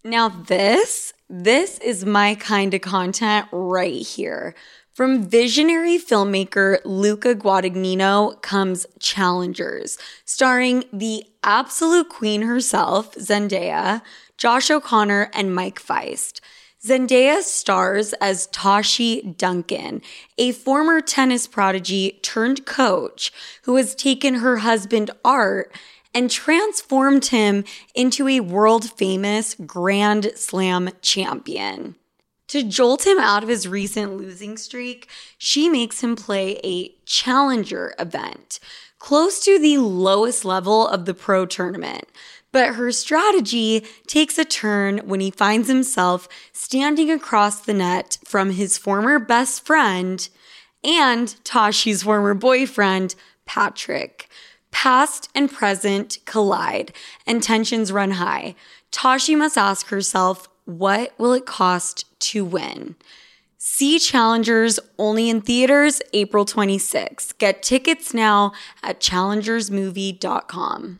Now this is my kind of content right here. From visionary filmmaker Luca Guadagnino comes Challengers, starring the absolute queen herself, Zendaya, Josh O'Connor, and Mike Feist. Zendaya stars as Tashi Duncan, a former tennis prodigy turned coach who has taken her husband Art and transformed him into a world-famous Grand Slam champion. To jolt him out of his recent losing streak, she makes him play a challenger event, close to the lowest level of the pro tournament. But her strategy takes a turn when he finds himself standing across the net from his former best friend and Tashi's former boyfriend, Patrick. Past and present collide, and tensions run high. Tashi must ask herself, what will it cost to win? See Challengers only in theaters April 26th. Get tickets now at challengersmovie.com.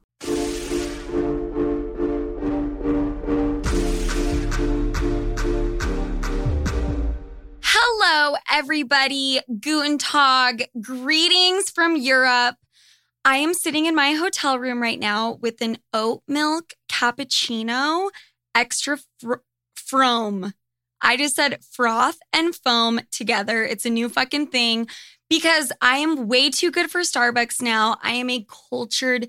Hello, everybody. Guten Tag. Greetings from Europe. I am sitting in my hotel room right now with an oat milk cappuccino, extra foam. I just said froth and foam together. It's a new fucking thing because I am way too good for Starbucks now. I am a cultured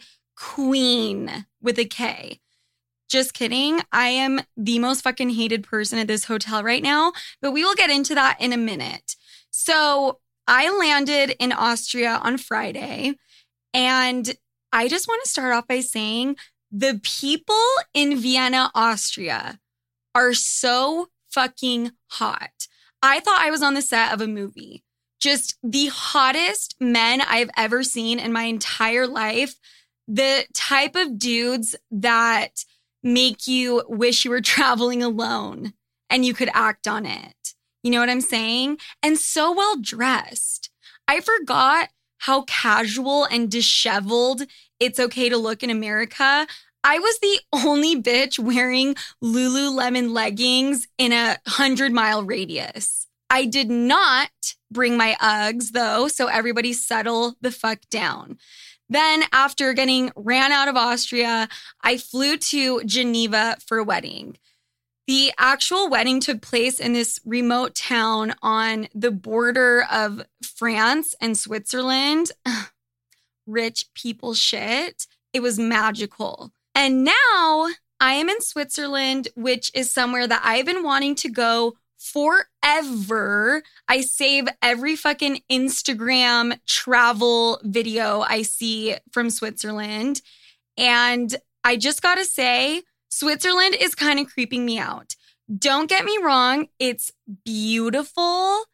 queen with a K. Just kidding. I am the most fucking hated person at this hotel right now, but we will get into that in a minute. So I landed in Austria on Friday. And I just want to start off by saying the people in Vienna, Austria are so fucking hot. I thought I was on the set of a movie. Just the hottest men I've ever seen in my entire life. The type of dudes that make you wish you were traveling alone and you could act on it. You know what I'm saying? And so well dressed. I forgot how casual and disheveled it's okay to look in America. I was the only bitch wearing Lululemon leggings in 100-mile radius. I did not bring my Uggs, though, so everybody settle the fuck down. Then, after getting ran out of Austria, I flew to Geneva for a wedding. The actual wedding took place in this remote town on the border of France and Switzerland. Rich people shit. It was magical. And now I am in Switzerland, which is somewhere that I've been wanting to go forever. I save every fucking Instagram travel video I see from Switzerland. And I just gotta say, Switzerland is kind of creeping me out. Don't get me wrong. It's beautiful.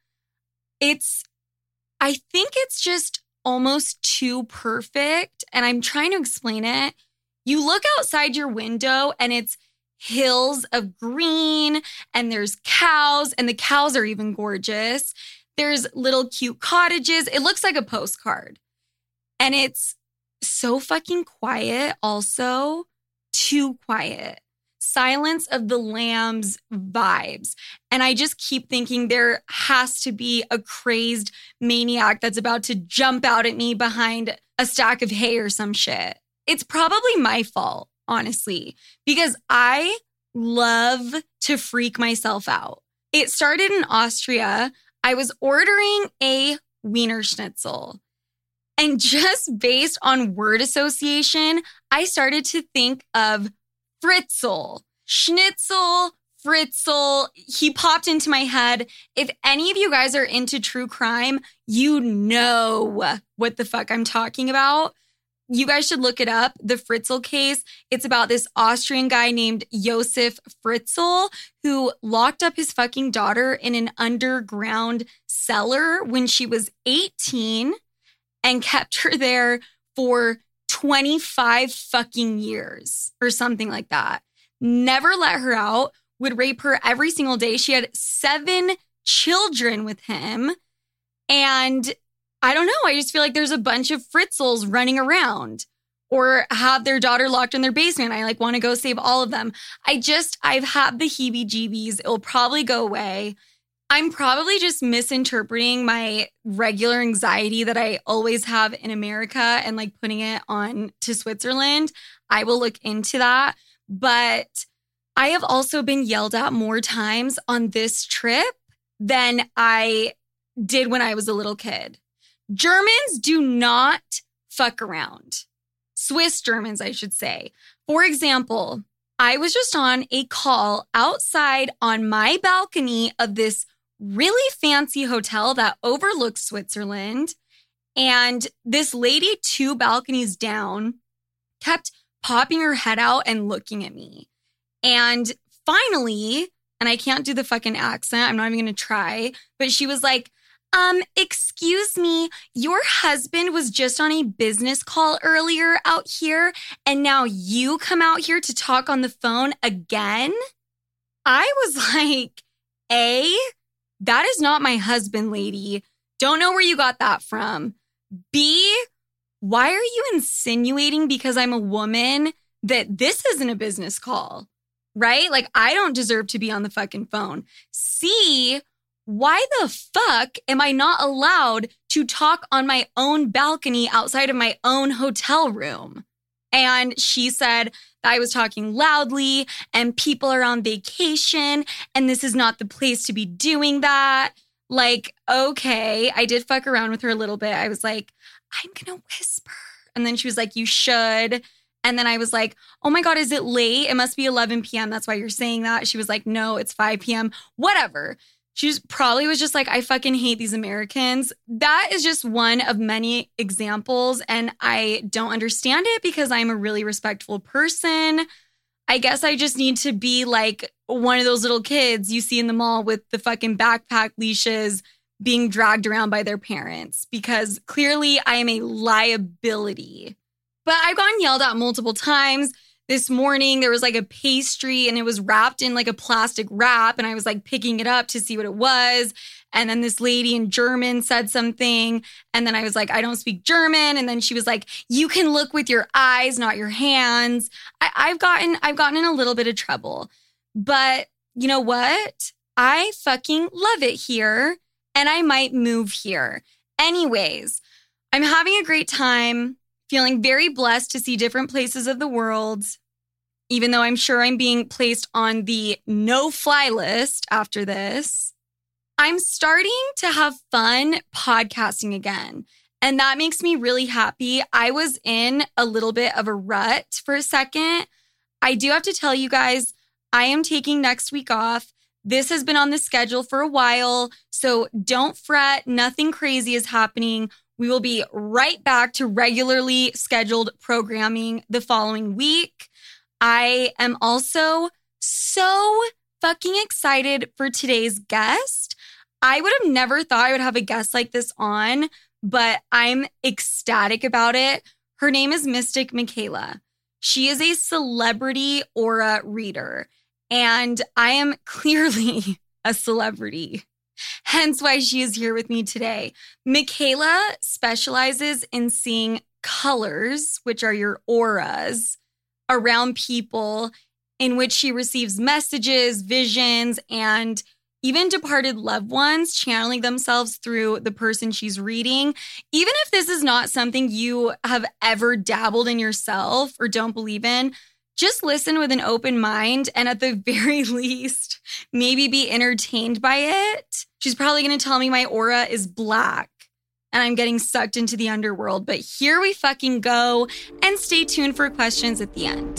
I think it's just almost too perfect. And I'm trying to explain it. You look outside your window and it's hills of green and there's cows, and the cows are even gorgeous. There's little cute cottages. It looks like a postcard. And it's so fucking quiet also. Too quiet. Silence of the Lambs vibes. And I just keep thinking there has to be a crazed maniac that's about to jump out at me behind a stack of hay or some shit. It's probably my fault, honestly, because I love to freak myself out. It started in Austria. I was ordering a Wiener Schnitzel. And just based on word association, I started to think of Fritzl. Schnitzel, Fritzl. He popped into my head. If any of you guys are into true crime, you know what the fuck I'm talking about. You guys should look it up. The Fritzl case. It's about this Austrian guy named Josef Fritzl who locked up his fucking daughter in an underground cellar when she was 18 and kept her there for 25 fucking years or something like that. Never let her out, would rape her every single day. She had 7 children with him. And I don't know. I just feel like there's a bunch of Fritzls running around. or have their daughter locked in their basement. I like want to go save all of them. I've had the heebie-jeebies. It'll probably go away. I'm probably just misinterpreting my regular anxiety that I always have in America and like putting it on to Switzerland. I will look into that. But I have also been yelled at more times on this trip than I did when I was a little kid. Germans do not fuck around. Swiss Germans, I should say. For example, I was just on a call outside on my balcony of this really fancy hotel that overlooks Switzerland. And this lady 2 balconies down kept popping her head out and looking at me. And finally, and I can't do the fucking accent, I'm not even going to try, but she was like, excuse me, your husband was just on a business call earlier out here, and now you come out here to talk on the phone again? I was like, A, that is not my husband, lady. Don't know where you got that from. B, why are you insinuating because I'm a woman that this isn't a business call, right? Like, I don't deserve to be on the fucking phone. C, why the fuck am I not allowed to talk on my own balcony outside of my own hotel room? And she said that I was talking loudly and people are on vacation and this is not the place to be doing that. Like, okay, I did fuck around with her a little bit. I was like, I'm gonna whisper. And then she was like, you should. And then I was like, oh my God, is it late? It must be 11 p.m. That's why you're saying that. She was like, no, it's 5 p.m. Whatever. She probably was just like, I fucking hate these Americans. That is just one of many examples. And I don't understand it because I'm a really respectful person. I guess I just need to be like one of those little kids you see in the mall with the fucking backpack leashes being dragged around by their parents, because clearly I am a liability. But I've gotten yelled at multiple times. This morning, there was like a pastry and it was wrapped in like a plastic wrap. And I was like picking it up to see what it was. And then this lady in German said something. And then I was like, I don't speak German. And then she was like, you can look with your eyes, not your hands. I've gotten in a little bit of trouble. But you know what? I fucking love it here. And I might move here. Anyways, I'm having a great time. Feeling very blessed to see different places of the world, even though I'm sure I'm being placed on the no-fly list after this. I'm starting to have fun podcasting again, and that makes me really happy. I was in a little bit of a rut for a second. I do have to tell you guys, I am taking next week off. This has been on the schedule for a while, so don't fret. Nothing crazy is happening. We will be right back to regularly scheduled programming the following week. I am also so fucking excited for today's guest. I would have never thought I would have a guest like this on, but I'm ecstatic about it. Her name is Mystic Michaela. She is a celebrity aura reader, and I am clearly a celebrity. Hence why she is here with me today. Michaela specializes in seeing colors, which are your auras, around people, in which she receives messages, visions, and even departed loved ones channeling themselves through the person she's reading. Even if this is not something you have ever dabbled in yourself or don't believe in, just listen with an open mind and at the very least, maybe be entertained by it. She's probably going to tell me my aura is black and I'm getting sucked into the underworld. But here we fucking go, and stay tuned for questions at the end.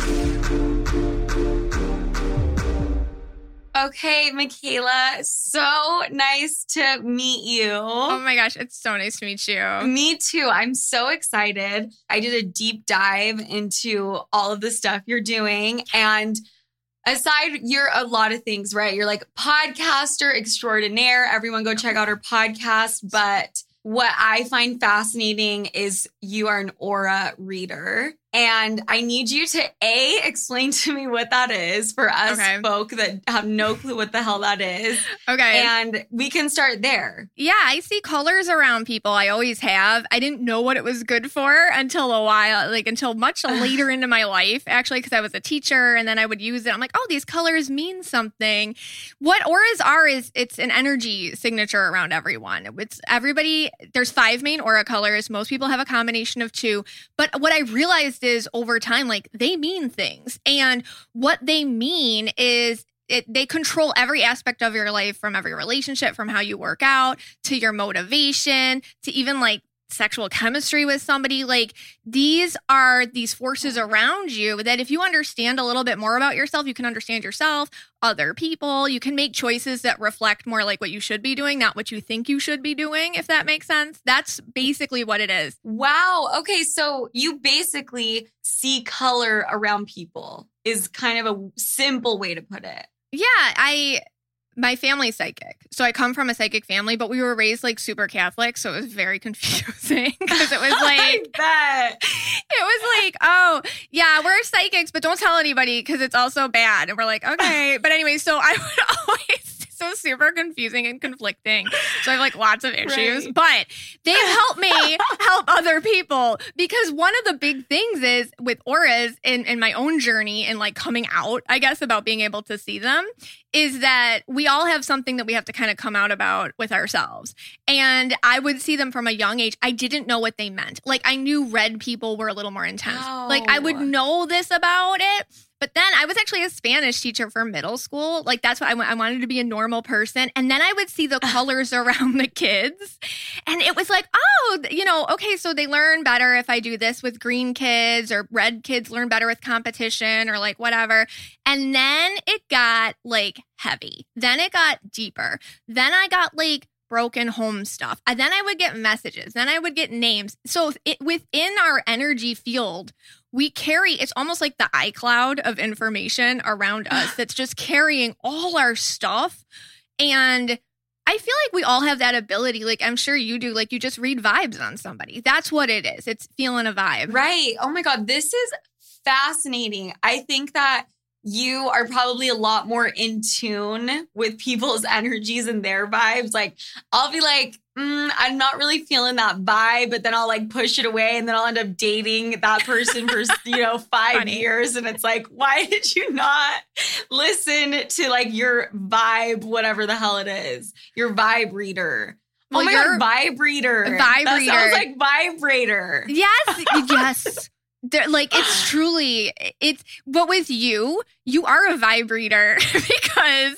Okay, Michaela, so nice to meet you. Oh my gosh, it's so nice to meet you. Me too. I'm so excited. I did a deep dive into all of the stuff you're doing. And aside, you're a lot of things, right? You're like podcaster extraordinaire. Everyone go check out her podcast. But what I find fascinating is you are an aura reader. And I need you to explain to me what that is for us folk that have no clue what the hell that is. Okay. And we can start there. Yeah, I see colors around people. I always have. I didn't know what it was good for until until much later into my life, actually, because I was a teacher and then I would use it. I'm like, oh, these colors mean something. What auras are is it's an energy signature around everyone. It's everybody. There's 5 main aura colors. Most people have a combination of 2. But what I realized is over time, like they mean things. And what they mean is they control every aspect of your life, from every relationship, from how you work out to your motivation to even like sexual chemistry with somebody. Like these are these forces around you that if you understand a little bit more about yourself, you can understand yourself, other people. You can make choices that reflect more like what you should be doing, not what you think you should be doing, if that makes sense. That's basically what it is. Wow. Okay. So you basically see color around people is kind of a simple way to put it. Yeah. My family's psychic. So I come from a psychic family, but we were raised like super Catholic. So it was very confusing because it was like, it was like, oh yeah, we're psychics, but don't tell anybody because it's also bad. And we're like, okay. But anyway, so I would always, so super confusing and conflicting. So I have like lots of issues, but they've helped me help other people, because one of the big things is with auras in my own journey and like coming out, I guess, about being able to see them, is that we all have something that we have to kind of come out about with ourselves. And I would see them from a young age. I didn't know what they meant. Like I knew red people were a little more intense. Oh. Like I would know this about it. But then I was actually a Spanish teacher for middle school. Like that's what I wanted to be a normal person. And then I would see the colors around the kids. And it was like, oh, okay, so they learn better if I do this with green kids, or red kids learn better with competition, or like whatever. And then it got like heavy. Then it got deeper. Then I got like broken home stuff. And then I would get messages. Then I would get names. So within our energy field, we carry, it's almost like the iCloud of information around us that's just carrying all our stuff. And I feel like we all have that ability. Like I'm sure you do. Like you just read vibes on somebody. That's what it is. It's feeling a vibe. Right. Oh my God. This is fascinating. I think that you are probably a lot more in tune with people's energies and their vibes. Like I'll be like, I'm not really feeling that vibe, but then I'll like push it away, and then I'll end up dating that person for 5 years. And it's like, why did you not listen to like your vibe, whatever the hell it is, your vibe reader? Well, oh my God, vibe reader. Vibe that reader. Sounds like vibrator. Yes. Yes. Like it's truly, but with you are a vibrator because,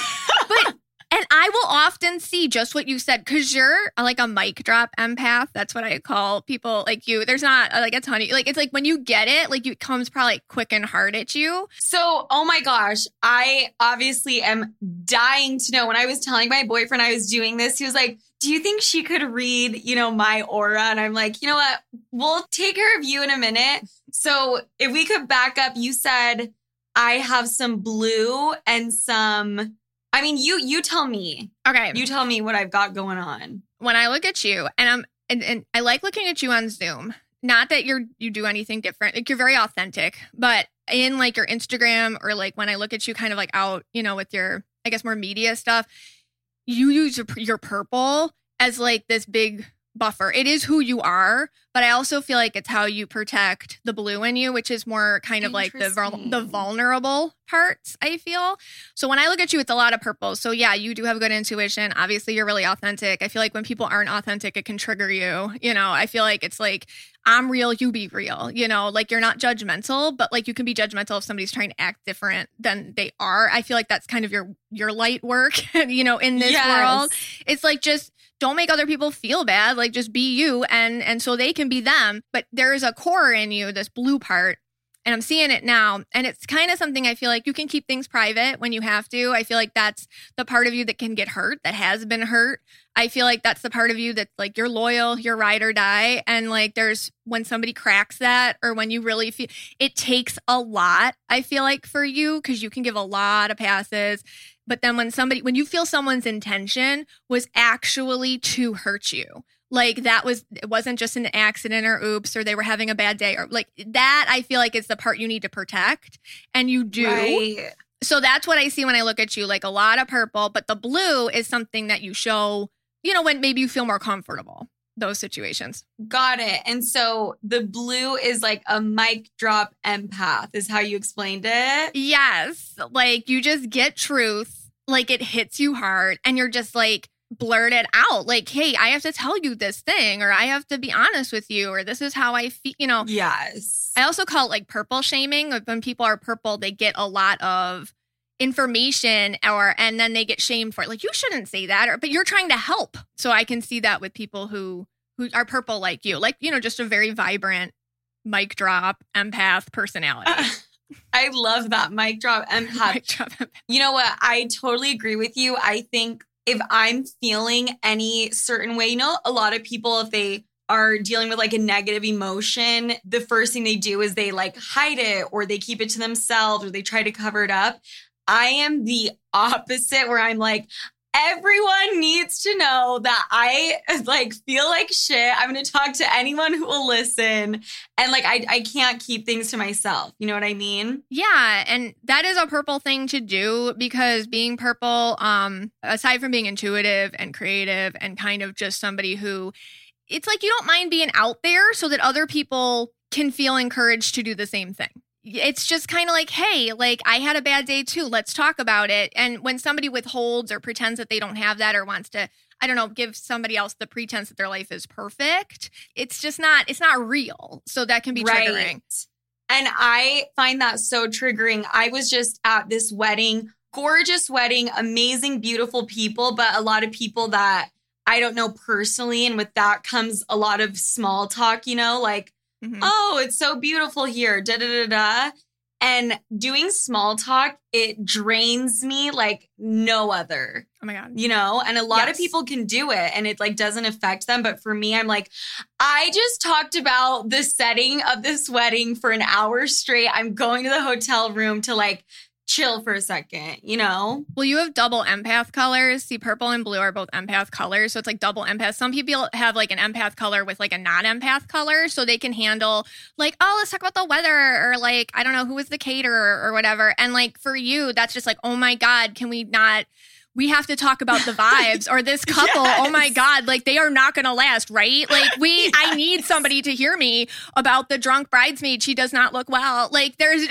and I will often see just what you said, because you're like a mic drop empath. That's what I call people like you. There's not like a ton of, like, it's like when you get it, like it comes probably quick and hard at you. So, oh my gosh, I obviously am dying to know. When I was telling my boyfriend I was doing this, he was like, do you think she could read, my aura? And I'm like, you know what? We'll take care of you in a minute. So if we could back up, you said I have some blue and some, you tell me. Okay. You tell me what I've got going on. When I look at you, and I like looking at you on Zoom, not that you do anything different. Like you're very authentic, but in like your Instagram, or like when I look at you kind of like out, with your, I guess, more media stuff, you use your purple as like this big buffer. It is who you are, but I also feel like it's how you protect the blue in you, which is more kind of like the vulnerable parts, I feel. So when I look at you, it's a lot of purple. So yeah, you do have good intuition. Obviously, you're really authentic. I feel like when people aren't authentic, it can trigger you. I feel like it's like, I'm real, you be real. Like you're not judgmental, but like you can be judgmental if somebody's trying to act different than they are. I feel like that's kind of your light work, in this world. It's like, just don't make other people feel bad. Like just be you, and so they can be them. But there is a core in you, this blue part, and I'm seeing it now. And it's kind of something I feel like you can keep things private when you have to. I feel like that's the part of you that can get hurt, that has been hurt. I feel like that's the part of you that's like you're loyal, you're ride or die. And like there's when somebody cracks that, or when you really feel it takes a lot, I feel like, for you, because you can give a lot of passes. But then when you feel someone's intention was actually to hurt you, Like it wasn't just an accident or oops, or they were having a bad day or like that. I feel like it's the part you need to protect, and you do. Right. So that's what I see when I look at you, like a lot of purple, but the blue is something that you show, when maybe you feel more comfortable, those situations. Got it. And so the blue is like a mic drop empath is how you explained it. Yes. Like you just get truth, like it hits you hard and you're just like blurt it out. Like, hey, I have to tell you this thing, or I have to be honest with you, or this is how I feel, Yes. I also call it like purple shaming. Like when people are purple, they get a lot of information and then they get shamed for it. Like, you shouldn't say that, but you're trying to help. So I can see that with people who are purple like you, like, just a very vibrant mic drop empath personality. I love that mic drop empath. Mic drop empath. You know what? I totally agree with you. I think if I'm feeling any certain way, a lot of people, if they are dealing with like a negative emotion, the first thing they do is they like hide it, or they keep it to themselves, or they try to cover it up. I am the opposite, where I'm like, everyone needs to know that I like feel like shit. I'm going to talk to anyone who will listen. And like, I can't keep things to myself. You know what I mean? Yeah. And that is a purple thing to do, because being purple, aside from being intuitive and creative and kind of just somebody who, it's like you don't mind being out there so that other people can feel encouraged to do the same thing. It's just kind of like, hey, like I had a bad day too. Let's talk about it. And when somebody withholds or pretends that they don't have that, or wants to, I don't know, give somebody else the pretense that their life is perfect, it's not real. So that can be triggering. Right. And I find that so triggering. I was just at this wedding, gorgeous wedding, amazing, beautiful people, but a lot of people that I don't know personally. And with that comes a lot of small talk, like, oh, it's so beautiful here, da da da da. And doing small talk, it drains me like no other. Oh my God. And a lot of people can do it and it like doesn't affect them. But for me, I'm like, I just talked about the setting of this wedding for an hour straight. I'm going to the hotel room to like chill for a second, Well, you have double empath colors. See, purple and blue are both empath colors. So it's like double empath. Some people have like an empath color with like a non-empath color. So they can handle like, oh, let's talk about the weather, or like, I don't know, who was the caterer or whatever. And like for you, that's just like, oh my God, we have to talk about the vibes, or this couple. Yes. Oh my God, like they are not going to last, right? Like I need somebody to hear me about the drunk bridesmaid. She does not look well. Like and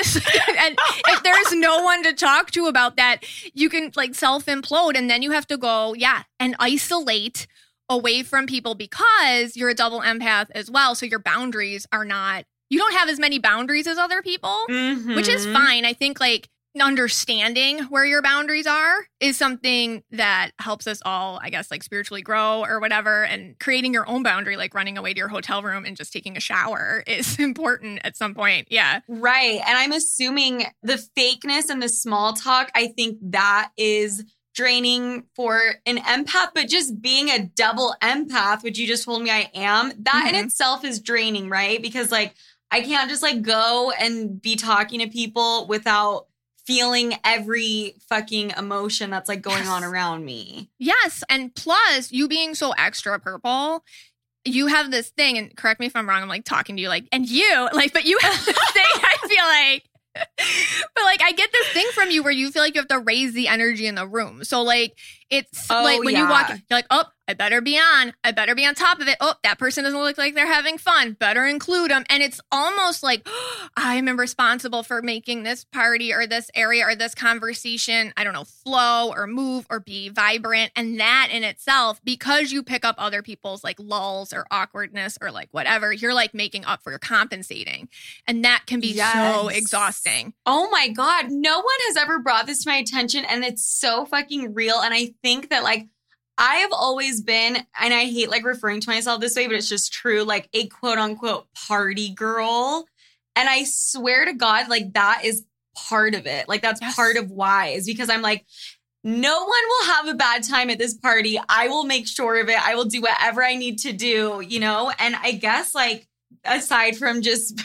if there's no one to talk to about that, you can like self implode, and then you have to go, and isolate away from people, because you're a double empath as well. So your boundaries you don't have as many boundaries as other people, which is fine. I think like understanding where your boundaries are is something that helps us all, I guess, like spiritually grow or whatever. And creating your own boundary, like running away to your hotel room and just taking a shower, is important at some point. Yeah. Right. And I'm assuming the fakeness and the small talk, I think that is draining for an empath, but just being a double empath, which you just told me I am, that in itself is draining, right? Because like, I can't just like go and be talking to people without feeling every fucking emotion that's like going on around me. Yes. And plus, you being so extra purple, you have this thing, and correct me if I'm wrong, I'm like talking to you like, and you, like, but you have this thing, I feel like, but like I get this thing from you where you feel like you have to raise the energy in the room. So like, it's like when you walk in, you're like, oh, I better be on top of it. Oh, that person doesn't look like they're having fun. Better include them. And it's almost like, oh, I am responsible for making this party or this area or this conversation, I don't know, flow or move or be vibrant. And that in itself, because you pick up other people's like lulls or awkwardness or like whatever, you're like making up for, you're compensating. And that can be so exhausting. Oh my God. No one has ever brought this to my attention, and it's so fucking real. And I think that like, I have always been, and I hate like referring to myself this way, but it's just true, like a quote unquote party girl. And I swear to God, like that is part of it. Like that's part of why, is because I'm like, no one will have a bad time at this party. I will make sure of it. I will do whatever I need to do, And I guess like, aside from just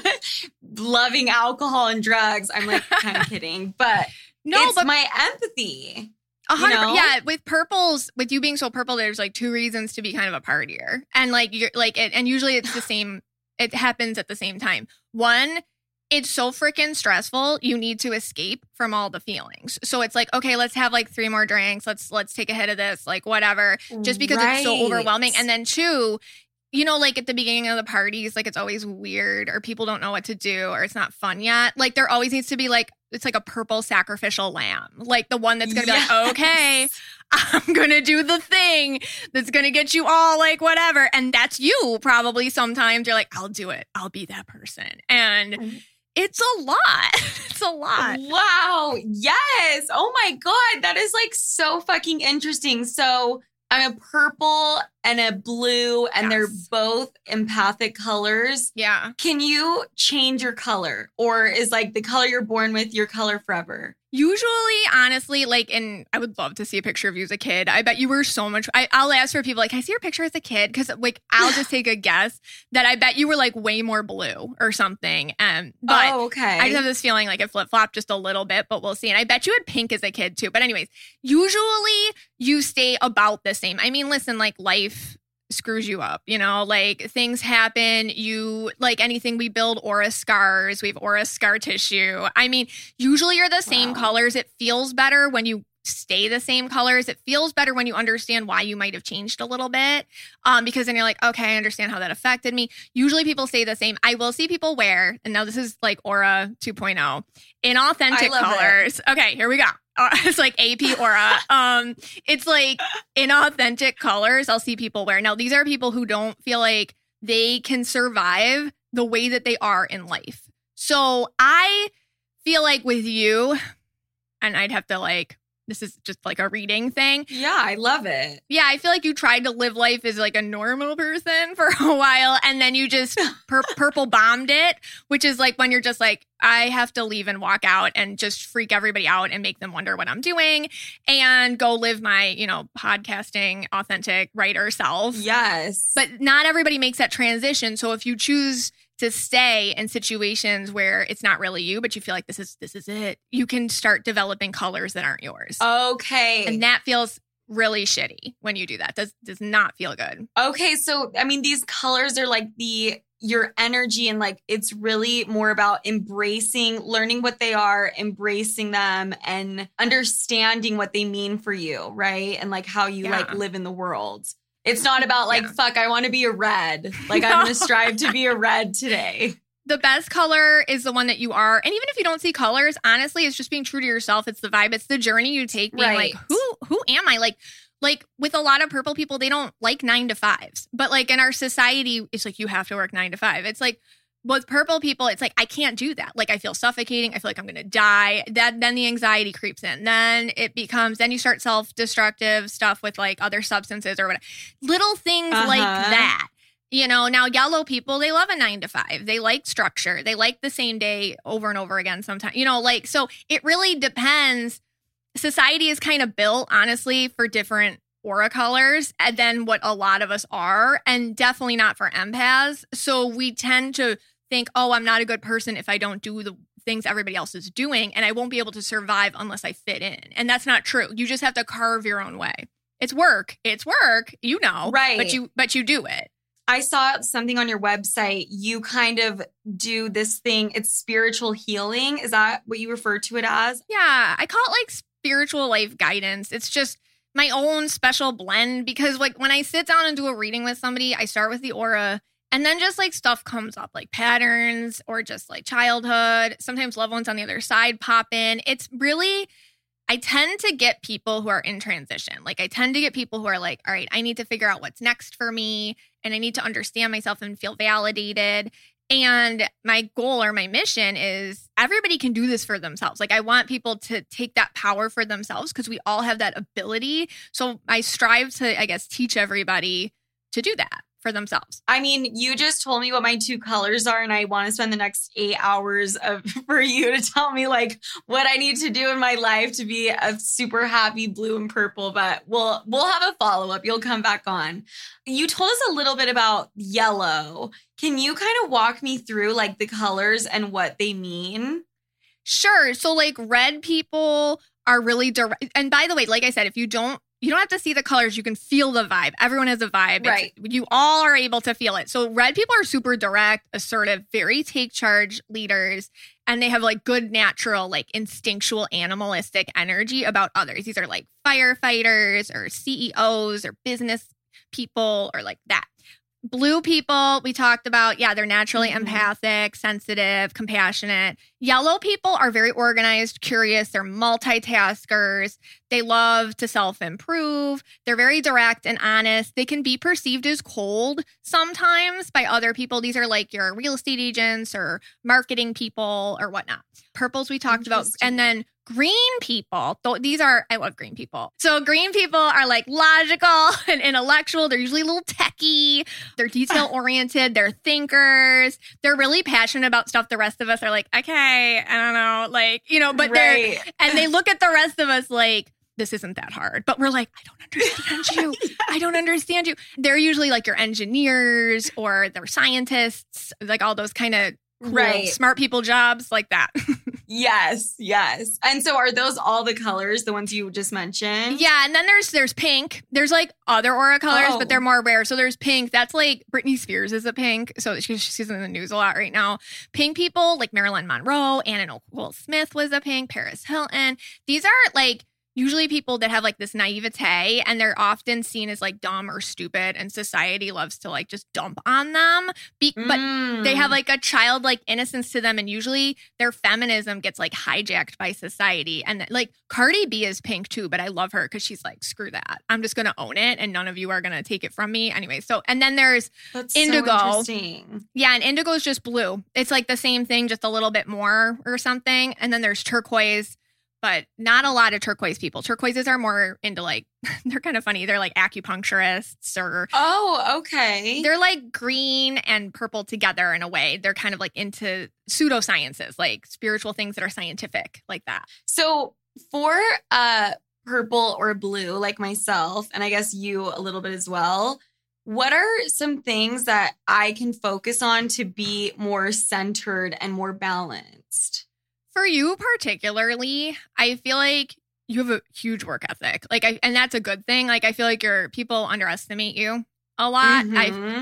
loving alcohol and drugs, I'm like kind of kidding, but it's my empathy. 100%. Yeah, with purples, with you being so purple, there's like 2 reasons to be kind of a partier. And like you're like it, and usually it's the same, it happens at the same time. One, it's so freaking stressful. You need to escape from all the feelings. So it's like, okay, let's have like 3 more drinks. Let's take a hit of this, like whatever, just because it's so overwhelming. And then 2, you know, like at the beginning of the parties, like it's always weird or people don't know what to do or it's not fun yet. Like there always needs to be like, it's like a purple sacrificial lamb, like the one that's going to be like, okay, I'm going to do the thing that's going to get you all like whatever. And that's you probably sometimes. You're like, I'll do it. I'll be that person. And it's a lot. It's a lot. Wow. Yes. Oh my God. That is like so fucking interesting. So I'm a purple and a blue, and they're both empathic colors. Yeah. Can you change your color? Or is like the color you're born with your color forever? Usually, honestly, like, and I would love to see a picture of you as a kid. I bet you were so much. I'll ask for people like, can I see your picture as a kid? Because like, I'll just take a guess that I bet you were like way more blue or something. But okay. I just have this feeling like it flip-flopped just a little bit, but we'll see. And I bet you had pink as a kid too. But anyways, usually you stay about the same. I mean, listen, like life screws you up, you know, like things happen. You like anything, we build aura scars. We have aura scar tissue. I mean, usually you're the same colors. It feels better when you stay the same colors. It feels better when you understand why you might have changed a little bit. Because then you're like, okay, I understand how that affected me. Usually people stay the same. I will see people wear, and now this is like aura 2.0, inauthentic colors. Okay, here we go. It's like AP aura. It's like inauthentic colors I'll see people wear. Now, these are people who don't feel like they can survive the way that they are in life. So I feel like with you, and I'd have to like, this is just like a reading thing. Yeah, I love it. Yeah, I feel like you tried to live life as like a normal person for a while, and then you just purple bombed it, which is like when you're just like, I have to leave and walk out and just freak everybody out and make them wonder what I'm doing and go live my, you know, podcasting, authentic writer self. Yes. But not everybody makes that transition. So if you choose to stay in situations where it's not really you, but you feel like this is it, you can start developing colors that aren't yours. Okay. And that feels really shitty when you do that. Does not feel good. Okay. So, I mean, these colors are like your energy, and like, it's really more about embracing, learning what they are, embracing them, and understanding what they mean for you. Right. And like how you like live in the world. It's not about like, fuck, I want to be a red. Like, I'm going to strive to be a red today. The best color is the one that you are. And even if you don't see colors, honestly, it's just being true to yourself. It's the vibe. It's the journey you take, being like, who am I? Like with a lot of purple people, they don't like 9 to 5s. But like in our society, it's like, you have to work 9 to 5. It's like, with purple people, it's like, I can't do that. Like, I feel suffocating. I feel like I'm going to die. Then the anxiety creeps in. Then then you start self-destructive stuff with like other substances or whatever. Little things like that. You know, now yellow people, they love a 9 to 5. They like structure. They like the same day over and over again sometimes. You know, like, so it really depends. Society is kind of built, honestly, for different aura colors than what a lot of us are, and definitely not for empaths. So we tend to think, oh, I'm not a good person if I don't do the things everybody else is doing, and I won't be able to survive unless I fit in. And that's not true. You just have to carve your own way. It's work, you know, right? But you do it. I saw something on your website. You kind of do this thing. It's spiritual healing. Is that what you refer to it as? Yeah, I call it like spiritual life guidance. It's just my own special blend, because like when I sit down and do a reading with somebody, I start with the aura. And then just like stuff comes up, like patterns or just like childhood. Sometimes loved ones on the other side pop in. It's really, I tend to get people who are in transition. Like I tend to get people who are like, all right, I need to figure out what's next for me, and I need to understand myself and feel validated. And my goal or my mission is everybody can do this for themselves. Like I want people to take that power for themselves, because we all have that ability. So I strive to, I guess, teach everybody to do that for themselves. I mean, you just told me what my 2 colors are, and I want to spend the next 8 hours for you to tell me like what I need to do in my life to be a super happy blue and purple. But we'll have a follow-up. You'll come back on. You told us a little bit about yellow. Can you kind of walk me through like the colors and what they mean? Sure. So like red people are really direct. And by the way, like I said, if you don't have to see the colors. You can feel the vibe. Everyone has a vibe. Right. You all are able to feel it. So red people are super direct, assertive, very take charge leaders. And they have like good, natural, like instinctual, animalistic energy about others. These are like firefighters or CEOs or business people or like that. Blue people, we talked about, they're naturally empathic, sensitive, compassionate. Yellow people are very organized, curious. They're multitaskers. They love to self-improve. They're very direct and honest. They can be perceived as cold sometimes by other people. These are like your real estate agents or marketing people or whatnot. Purples we talked about. And then green people, I love green people. So green people are like logical and intellectual. They're usually a little techie. They're detail oriented. They're thinkers. They're really passionate about stuff the rest of us are like, okay, I don't know, like, but they look at the rest of us like, this isn't that hard. But we're like, I don't understand you. I don't understand you. They're usually like your engineers or they're scientists, like all those kind of cool, smart people jobs like that. Yes. And so are those all the colors, the ones you just mentioned? Yeah, and then there's pink. There's like other aura colors, but they're more rare. So there's pink. That's like Britney Spears is a pink. So she's in the news a lot right now. Pink people like Marilyn Monroe, Anna Nicole Smith was a pink, Paris Hilton. These are like usually people that have like this naivete and they're often seen as like dumb or stupid and society loves to like just dump on them. But they have like a childlike innocence to them and usually their feminism gets like hijacked by society. And like Cardi B is pink too, but I love her because she's like, screw that. I'm just going to own it and none of you are going to take it from me. Anyway, so and then there's indigo. So interesting. Yeah, and indigo is just blue. It's like the same thing, just a little bit more or something. And then there's turquoise. But not a lot of turquoise people. Turquoises are more into like, they're kind of funny. They're like acupuncturists or... Oh, okay. They're like green and purple together in a way. They're kind of like into pseudosciences, like spiritual things that are scientific, like that. So for purple or blue, like myself, and I guess you a little bit as well, what are some things that I can focus on to be more centered and more balanced? For you particularly, I feel like you have a huge work ethic. And that's a good thing. Like, I feel like people underestimate you a lot. And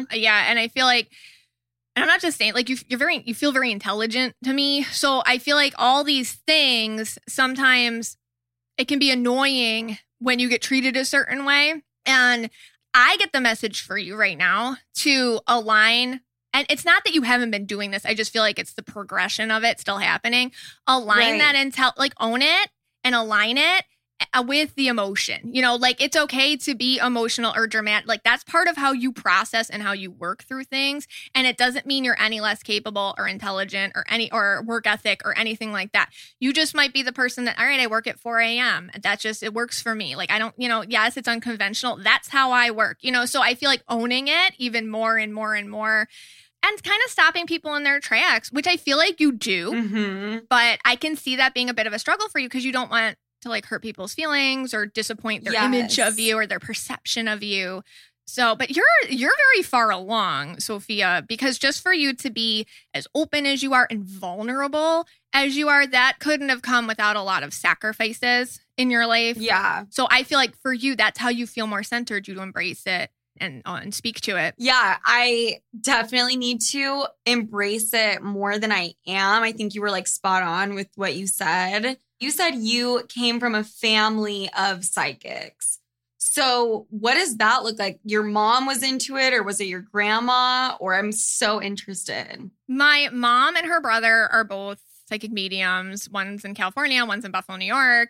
I feel like, and I'm not just saying, like, you feel very intelligent to me. So I feel like all these things, sometimes it can be annoying when you get treated a certain way. And I get the message for you right now to align. And it's not that you haven't been doing this. I just feel like it's the progression of it still happening. Align that own it and align it with the emotion. Like it's okay to be emotional or dramatic. Like that's part of how you process and how you work through things. And it doesn't mean you're any less capable or intelligent or work ethic or anything like that. You just might be the person that, all right, I work at 4 a.m. It works for me. Like I don't, yes, it's unconventional. That's how I work, so I feel like owning it even more and more and more. And kind of stopping people in their tracks, which I feel like you do. But I can see that being a bit of a struggle for you because you don't want to like hurt people's feelings or disappoint their image of you or their perception of you. So, but you're very far along, Sophia, because just for you to be as open as you are and vulnerable as you are, that couldn't have come without a lot of sacrifices in your life. Yeah. So I feel like for you, that's how you feel more centered, you to embrace it. And speak to it. Yeah, I definitely need to embrace it more than I am. I think you were like spot on with what you said. You said you came from a family of psychics. So what does that look like? Your mom was into it or was it your grandma? Or I'm so interested. My mom and her brother are both psychic mediums. One's in California, one's in Buffalo, New York.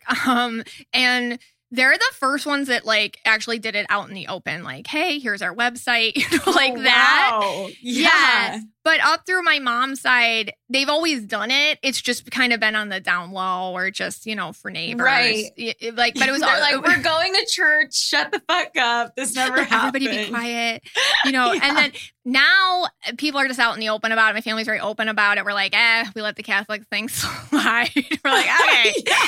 And they're the first ones that like actually did it out in the open. Like, hey, here's our website, that. Wow. Yeah. But up through my mom's side, they've always done it. It's just kind of been on the down low or just, for neighbors. Right. But it was all like, we're going to church. Shut the fuck up. This never happened. Everybody be quiet. And then now people are just out in the open about it. My family's very open about it. We're like, we let the Catholic thing slide. We're like, okay.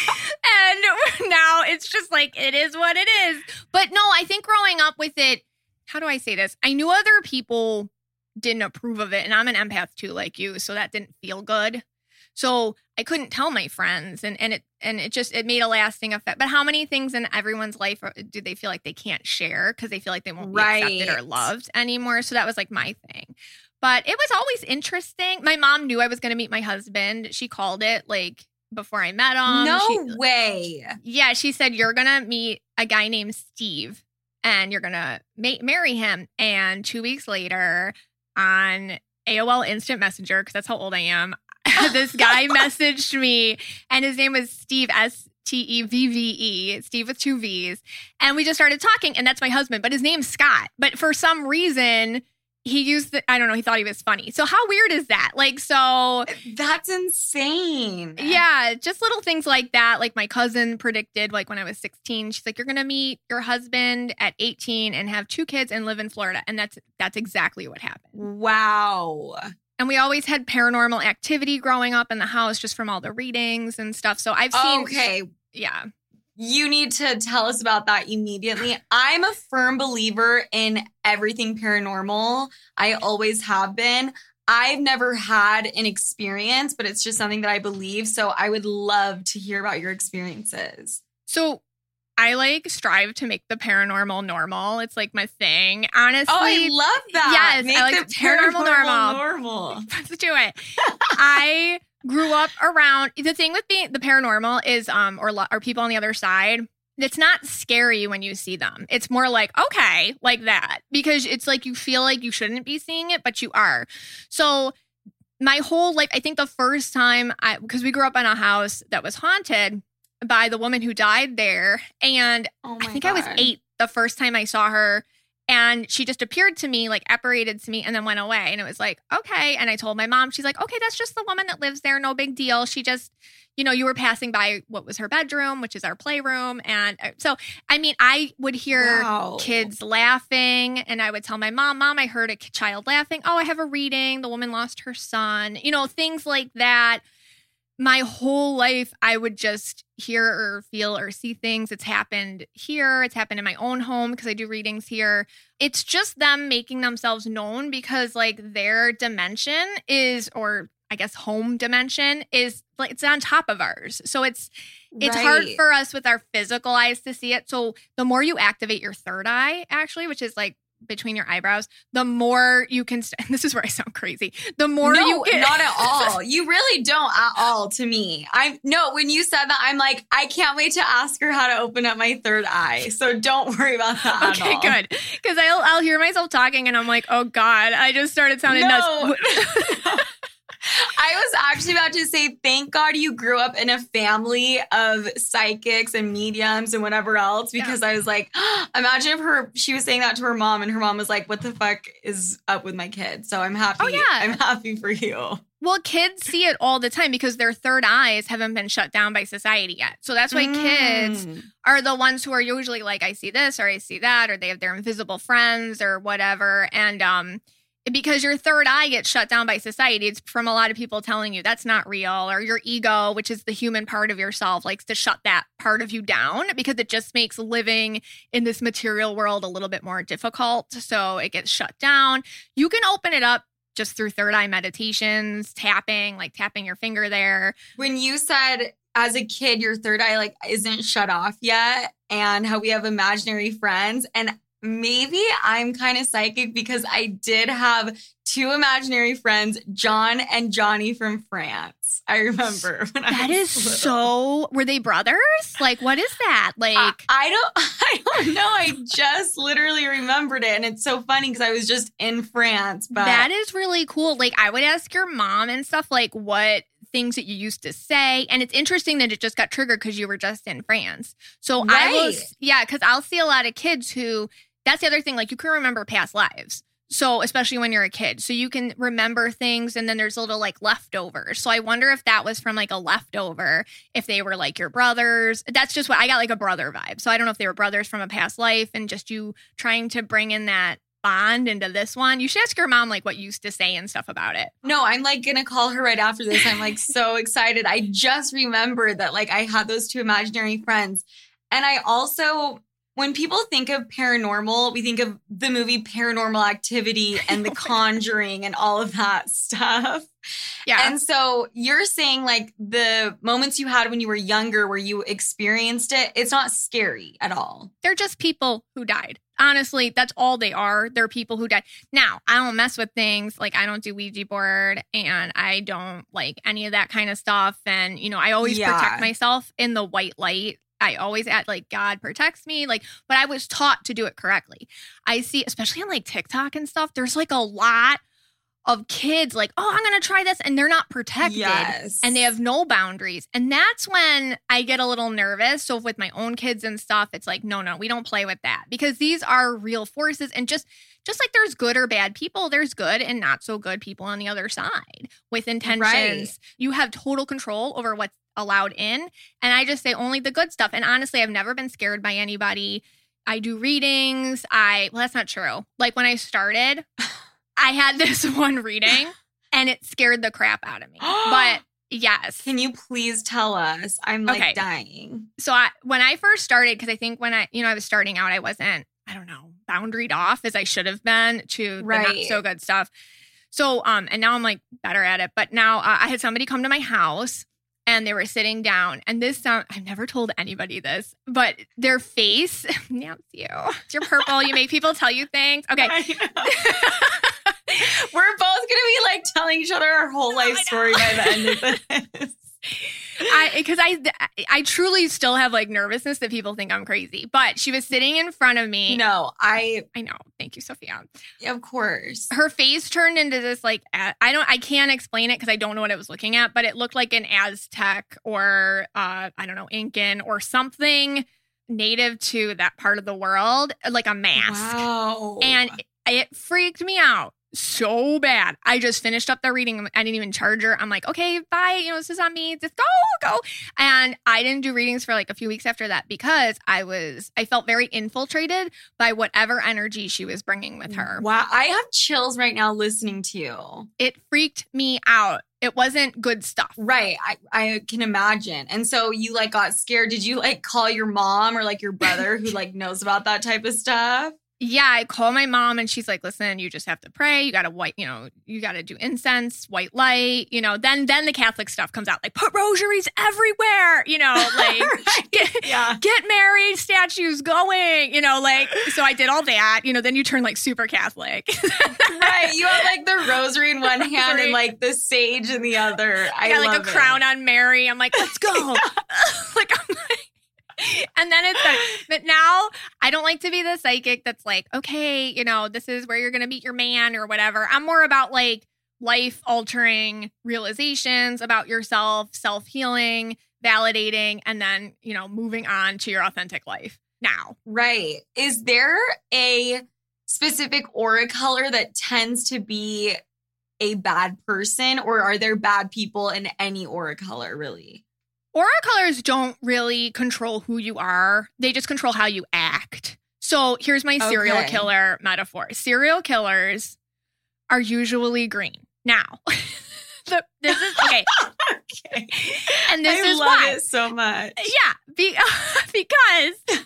And now it's just like, it is what it is. But no, I think growing up with it, how do I say this? I knew other people didn't approve of it. And I'm an empath too, like you. So that didn't feel good. So I couldn't tell my friends, and it made a lasting effect. But how many things in everyone's life do they feel like they can't share because they feel like they won't be accepted or loved anymore? So that was like my thing. But it was always interesting. My mom knew I was going to meet my husband. She called it like before I met him. No way. Yeah, she said, you're going to meet a guy named Steve and you're going to marry him. And 2 weeks later on AOL Instant Messenger, because that's how old I am, this guy messaged me and his name was Steve, Stevve, Steve with 2 V's. And we just started talking, and that's my husband, but his name's Scott. But for some reason, he used I don't know, he thought he was funny. So how weird is that? Like, so. That's insane. Yeah, just little things like that. Like my cousin predicted, like when I was 16, she's like, you're going to meet your husband at 18 and have 2 kids and live in Florida. And that's exactly what happened. Wow. And we always had paranormal activity growing up in the house just from all the readings and stuff. So I've seen. Okay. Yeah. You need to tell us about that immediately. I'm a firm believer in everything paranormal. I always have been. I've never had an experience, but it's just something that I believe. So I would love to hear about your experiences. So I like strive to make the paranormal normal. It's like my thing. Honestly. Oh, I love that. Yes. Make I like the paranormal normal. Let's do it. I grew up around the thing with being the paranormal is or people on the other side. It's not scary when you see them. It's more like, okay, like that, because it's like you feel like you shouldn't be seeing it, but you are. So my whole life, I think the first time because we grew up in a house that was haunted by the woman who died there. And I think God. I was 8 the first time I saw her. And she just appeared to me, like apparated to me, and then went away. And it was like, okay. And I told my mom, she's like, okay, that's just the woman that lives there. No big deal. She just, you were passing by what was her bedroom, which is our playroom. And so, I mean, I would hear kids laughing, and I would tell my mom, I heard a child laughing. Oh, I have a reading. The woman lost her son. Things like that. My whole life, I would just hear or feel or see things. It's happened here. It's happened in my own home because I do readings here. It's just them making themselves known because like their dimension is, or I guess home dimension is like, it's on top of ours. So it's hard for us with our physical eyes to see it. So the more you activate your third eye, actually, which is like between your eyebrows, the more you can this is where I sound crazy. The more you can not at all. You really don't at all to me. When you said that, I'm like, I can't wait to ask her how to open up my third eye. So don't worry about that. Okay, good. Because I'll hear myself talking and I'm like, oh God, I just started sounding nuts. I was actually about to say, thank God you grew up in a family of psychics and mediums and whatever else, because I was like, imagine if she was saying that to her mom and her mom was like, what the fuck is up with my kid? So I'm happy. Oh, yeah. I'm happy for you. Well, kids see it all the time because their third eyes haven't been shut down by society yet. So that's why kids are the ones who are usually like, I see this or I see that, or they have their invisible friends or whatever. And, because your third eye gets shut down by society. It's from a lot of people telling you that's not real, or your ego, which is the human part of yourself, likes to shut that part of you down because it just makes living in this material world a little bit more difficult. So it gets shut down. You can open it up just through third eye meditations, tapping your finger there. When you said as a kid, your third eye like isn't shut off yet, and how we have imaginary friends, and maybe I'm kind of psychic because I did have 2 imaginary friends, John and Johnny from France. I remember when that is so. Were they brothers? Like, what is that? Like, I don't know. I just literally remembered it, and it's so funny because I was just in France. But that is really cool. Like, I would ask your mom and stuff, like, what things that you used to say, and it's interesting that it just got triggered because you were just in France. So because I'll see a lot of kids who. That's the other thing. Like, you can remember past lives. So especially when you're a kid. So you can remember things, and then there's little like leftovers. So I wonder if that was from like a leftover, if they were like your brothers. That's just what I got, like a brother vibe. So I don't know if they were brothers from a past life and just you trying to bring in that bond into this one. You should ask your mom like what you used to say and stuff about it. No, I'm like going to call her right after this. I'm like so excited. I just remembered that like I had those 2 imaginary friends. And I also when people think of paranormal, we think of the movie Paranormal Activity and The Conjuring and all of that stuff. Yeah. And so you're saying like the moments you had when you were younger where you experienced it, it's not scary at all. They're just people who died. Honestly, that's all they are. They're people who died. Now, I don't mess with things. Like, I don't do Ouija board and I don't like any of that kind of stuff. And, you know, I always protect myself in the white light. I always act like God protects me. Like, but I was taught to do it correctly. I see, especially on like TikTok and stuff, there's like a lot of kids like, oh, I'm going to try this. And they're not protected. Yes. And they have no boundaries. And that's when I get a little nervous. So with my own kids and stuff, it's like, no, we don't play with that. Because these are real forces. And just like there's good or bad people, there's good and not so good people on the other side with intentions. Right. You have total control over what's allowed in. And I just say only the good stuff. And honestly, I've never been scared by anybody. I do readings. Well, that's not true. Like when I started, I had this one reading and it scared the crap out of me. But yes. Can you please tell us? I'm like dying. So when I first started, because I think when I was starting out, I wasn't, I don't know, boundaried off as I should have been to the not so good stuff. So, and now I'm like better at it. But now I had somebody come to my house and they were sitting down, and I've never told anybody this, but their face, yeah, it's you. You're purple. You make people tell you things. Okay. We're both going to be like telling each other our whole life story by the end of this. Because I truly still have like nervousness that people think I'm crazy, but she was sitting in front of me. No, I know. Thank you, Sophia. Of course. Her face turned into this like, I can't explain it because I don't know what it was looking at, but it looked like an Aztec or I don't know, Incan or something native to that part of the world, like a mask. Wow. And it freaked me out so bad. I just finished up the reading. I didn't even charge her. I'm like, okay, bye. You know, this is on me. Just go. And I didn't do readings for like a few weeks after that because I felt very infiltrated by whatever energy she was bringing with her. Wow. I have chills right now listening to you. It freaked me out. It wasn't good stuff. Right. I can imagine. And so you like got scared. Did you like call your mom or like your brother who like knows about that type of stuff? Yeah, I call my mom and she's like, listen, you just have to pray. You got to you got to do incense, white light, then the Catholic stuff comes out like put rosaries everywhere, like get married, statues going, so I did all that, then you turn like super Catholic. Right. You have like the rosary in one hand and like the sage in the other. I got like love a crown on Mary. I'm like, let's go. And then it's done. But now I don't like to be the psychic that's like, okay, this is where you're going to meet your man or whatever. I'm more about like life altering realizations about yourself, self-healing, validating, and then, moving on to your authentic life now. Right. Is there a specific aura color that tends to be a bad person, or are there bad people in any aura color really? Aura colors don't really control who you are. They just control how you act. So here's my serial killer metaphor. Serial killers are usually green. Now, this is okay. Okay. And this is love why. It so much. Yeah, because...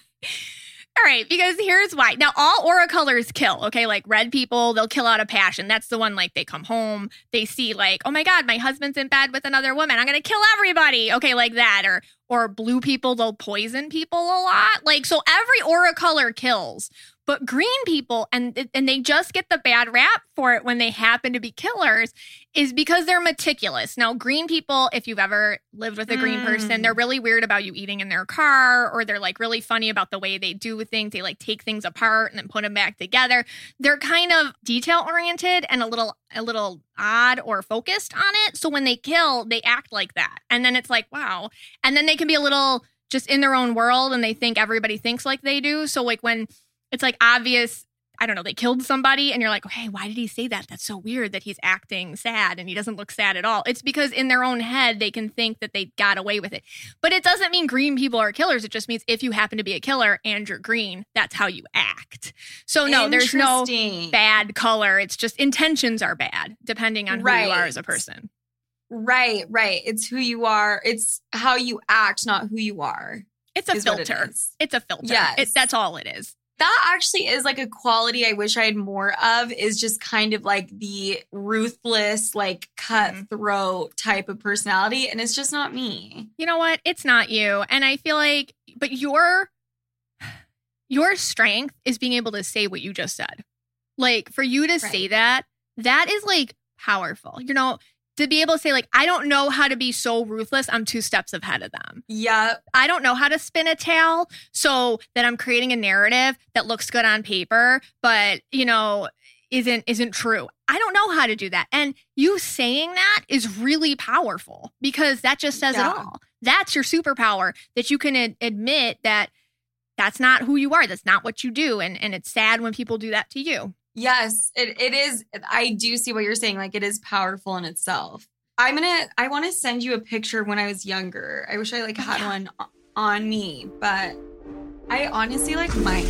All right, because here's why. Now, all aura colors kill, okay? Like red people, they'll kill out of passion. That's the one, like, they come home, they see, like, oh my God, my husband's in bed with another woman. I'm going to kill everybody. Okay, like that. Or blue people, they'll poison people a lot. Like, so every aura color kills. But green people, and they just get the bad rap for it when they happen to be killers, is because they're meticulous. Now, green people, if you've ever lived with a green person, they're really weird about you eating in their car, or they're like really funny about the way they do things. They like take things apart and then put them back together. They're kind of detail oriented and a little odd or focused on it. So when they kill, they act like that. And then it's like, wow. And then they can be a little just in their own world and they think everybody thinks like they do. So like when it's like obvious, I don't know, they killed somebody and you're like, hey, why did he say that? That's so weird that he's acting sad and he doesn't look sad at all. It's because in their own head, they can think that they got away with it. But it doesn't mean green people are killers. It just means if you happen to be a killer and you're green, that's how you act. So no, there's no bad color. It's just intentions are bad depending on who you are as a person. Right. It's who you are. It's how you act, not who you are. It's a is what it filter. is. It's a filter. Yes. That's all it is. That actually is like a quality I wish I had more of, is just kind of like the ruthless, like cutthroat type of personality. And it's just not me. You know what? It's not you. And I feel like, but your strength is being able to say what you just said. Like, for you to say that is like powerful. You know, to be able to say, like, I don't know how to be so ruthless. I'm 2 steps ahead of them. Yeah. I don't know how to spin a tale so that I'm creating a narrative that looks good on paper, but, you know, isn't true. I don't know how to do that. And you saying that is really powerful, because that just says it all. That's your superpower, that you can admit that that's not who you are. That's not what you do. And it's sad when people do that to you. Yes, it is. I do see what you're saying. Like, it is powerful in itself. I want to send you a picture of when I was younger. I wish I like had one on me, but I honestly like might.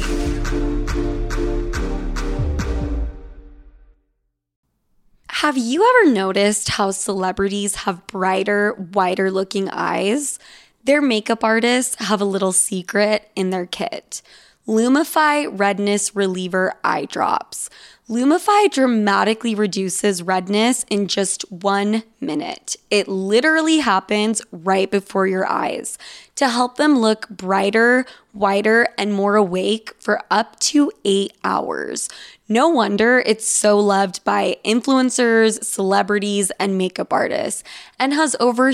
Have you ever noticed how celebrities have brighter, whiter looking eyes? Their makeup artists have a little secret in their kit. Lumify Redness Reliever Eye Drops. Lumify dramatically reduces redness in just 1 minute. It literally happens right before your eyes to help them look brighter, whiter, and more awake for up to 8 hours. No wonder it's so loved by influencers, celebrities, and makeup artists, and has over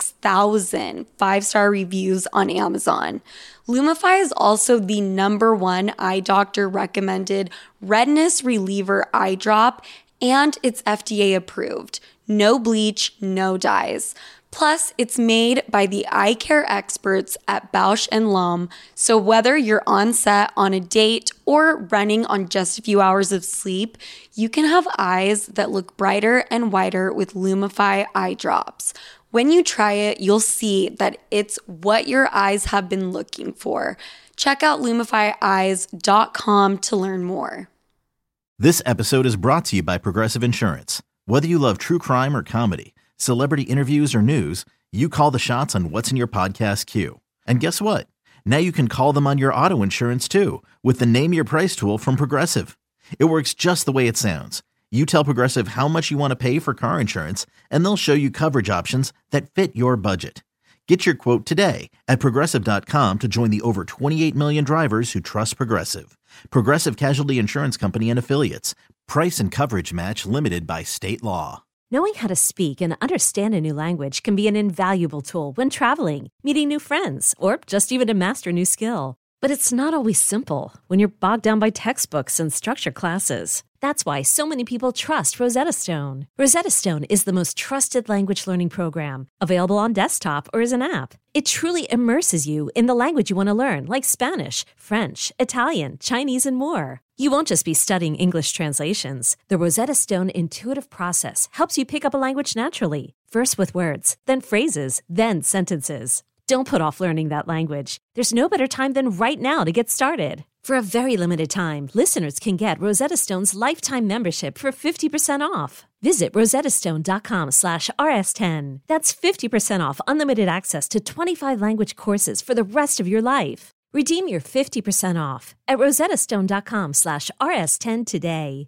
6,000 5-star reviews on Amazon. Lumify is also the #1 eye doctor recommended redness reliever eye drop, and it's FDA approved. No bleach, no dyes. Plus, it's made by the eye care experts at Bausch & Lomb, so whether you're on set, on a date, or running on just a few hours of sleep, you can have eyes that look brighter and whiter with Lumify eye drops. When you try it, you'll see that it's what your eyes have been looking for. Check out LumifyEyes.com to learn more. This episode is brought to you by Progressive Insurance. Whether you love true crime or comedy, celebrity interviews or news, you call the shots on what's in your podcast queue. And guess what? Now you can call them on your auto insurance too, with the Name Your Price tool from Progressive. It works just the way it sounds. You tell Progressive how much you want to pay for car insurance, and they'll show you coverage options that fit your budget. Get your quote today at Progressive.com to join the over 28 million drivers who trust Progressive. Progressive Casualty Insurance Company and Affiliates. Price and coverage match limited by state law. Knowing how to speak and understand a new language can be an invaluable tool when traveling, meeting new friends, or just even to master a new skill. But it's not always simple when you're bogged down by textbooks and structured classes. That's why so many people trust Rosetta Stone. Rosetta Stone is the most trusted language learning program, available on desktop or as an app. It truly immerses you in the language you want to learn, like Spanish, French, Italian, Chinese, and more. You won't just be studying English translations. The Rosetta Stone intuitive process helps you pick up a language naturally, first with words, then phrases, then sentences. Don't put off learning that language. There's no better time than right now to get started. For a very limited time, listeners can get Rosetta Stone's lifetime membership for 50% off. Visit rosettastone.com/rs10. That's 50% off unlimited access to 25 language courses for the rest of your life. Redeem your 50% off at rosettastone.com/rs10 today.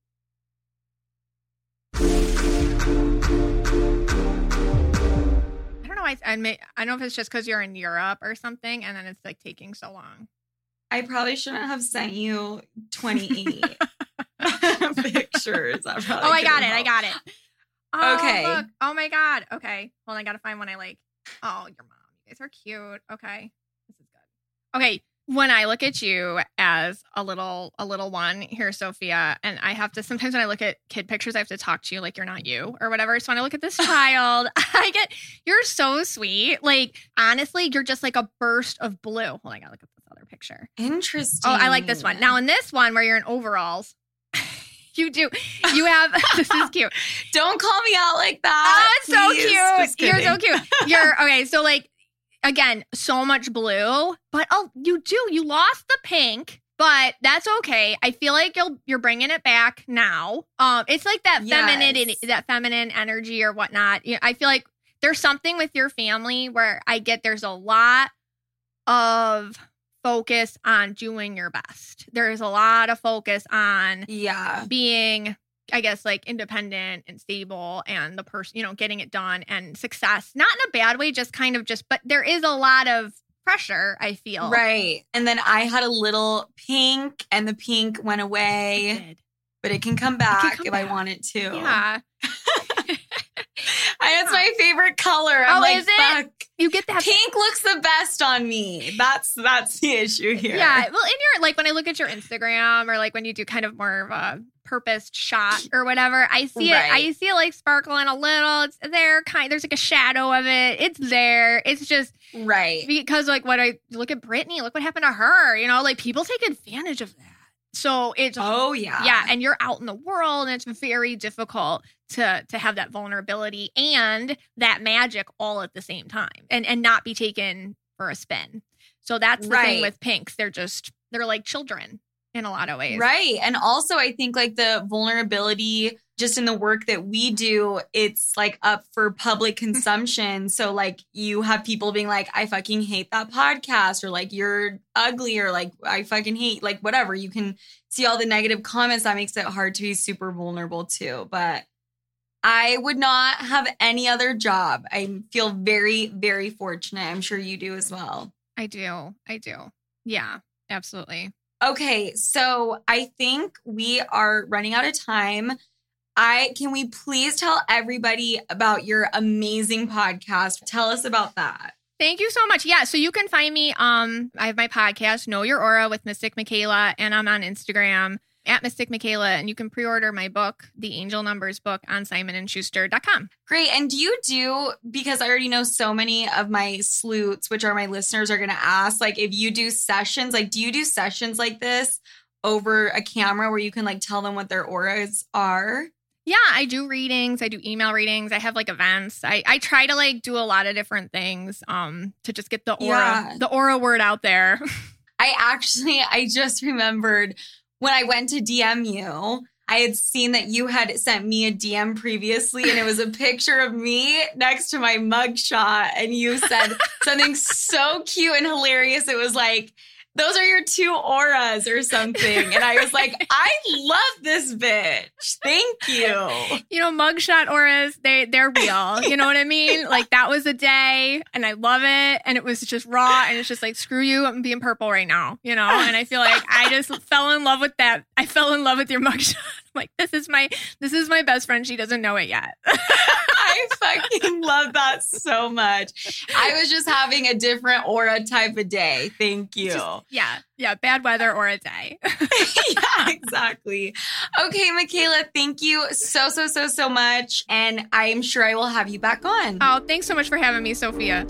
I don't know if it's just because you're in Europe or something, and then it's like taking so long. I probably shouldn't have sent you 28 pictures. I got it. Oh, okay. Look. Oh my God. Okay. Well, I got to find one I like. Oh, your mom. You guys are cute. Okay. This is good. Okay. When I look at you as a little one here, Sophia, and I have to, sometimes when I look at kid pictures, I have to talk to you like you're not you or whatever. So when I look at this child, you're so sweet. Like, honestly, you're just like a burst of blue. Well, I gotta look at this other picture. Interesting. Oh, I like this one. Now in this one where you're in overalls, you have, this is cute. Don't call me out like that. Oh, it's so cute. You're so cute. Okay. So like, again, so much blue, but you lost the pink, but that's okay. I feel like you're bringing it back now. It's like that feminine energy or whatnot. I feel like there's something with your family where I get there's a lot of focus on doing your best. There is a lot of focus on being, I guess, like independent and stable and the person, getting it done and success, not in a bad way, just kind of but there is a lot of pressure, I feel. Right. And then I had a little pink and the pink went away, but it can come back if I want it to. Yeah. It's my favorite color. I'm like, is it? Fuck. You get that pink looks the best on me. That's the issue here. Yeah. Well, in your, like, when I look at your Instagram or like when you do kind of more of a purposed shot or whatever, I see it. I see it like sparkling a little. It's there. There's like a shadow of it. It's there. It's just because like when I look at Britney, look what happened to her. Like people take advantage of that. So it's and you're out in the world, and it's very difficult to have that vulnerability and that magic all at the same time, and not be taken for a spin. So that's the thing with pinks. They're like children in a lot of ways. Right. And also I think like the vulnerability just in the work that we do, it's like up for public consumption. So like you have people being like, I fucking hate that podcast, or like you're ugly, or like I fucking hate, like whatever. You can see all the negative comments. That makes it hard to be super vulnerable too. But I would not have any other job. I feel very, very fortunate. I'm sure you do as well. I do. Yeah, absolutely. Okay, so I think we are running out of time. Can we please tell everybody about your amazing podcast? Tell us about that. Thank you so much. Yeah, so you can find me. I have my podcast, Know Your Aura with Mystic Michaela, and I'm on Instagram at Mystic Michaela, and you can pre-order my book, The Angel Numbers book, on SimonandSchuster.com. Great. And because I already know so many of my sleuths, which are my listeners, are going to ask, like, if you do sessions, like, do you do sessions like this over a camera where you can like tell them what their auras are? Yeah, I do readings. I do email readings. I have like events. I try to like do a lot of different things to just get the aura word out there. I just remembered when I went to DM you, I had seen that you had sent me a DM previously, and it was a picture of me next to my mugshot, and you said something so cute and hilarious. It was like, those are your two auras or something. And I was like, I love this bitch. Thank you. Mugshot auras, they're real. You know what I mean? Like that was a day and I love it. And it was just raw. And it's just like, screw you, I'm being purple right now. And I feel like I just fell in love with that. I fell in love with your mugshot. Like, this is my best friend. She doesn't know it yet. I fucking love that so much. I was just having a different aura type of day. Thank you. Yeah. Bad weather aura day. Yeah, exactly. Okay, Michaela, thank you so much. And I am sure I will have you back on. Oh, thanks so much for having me, Sophia.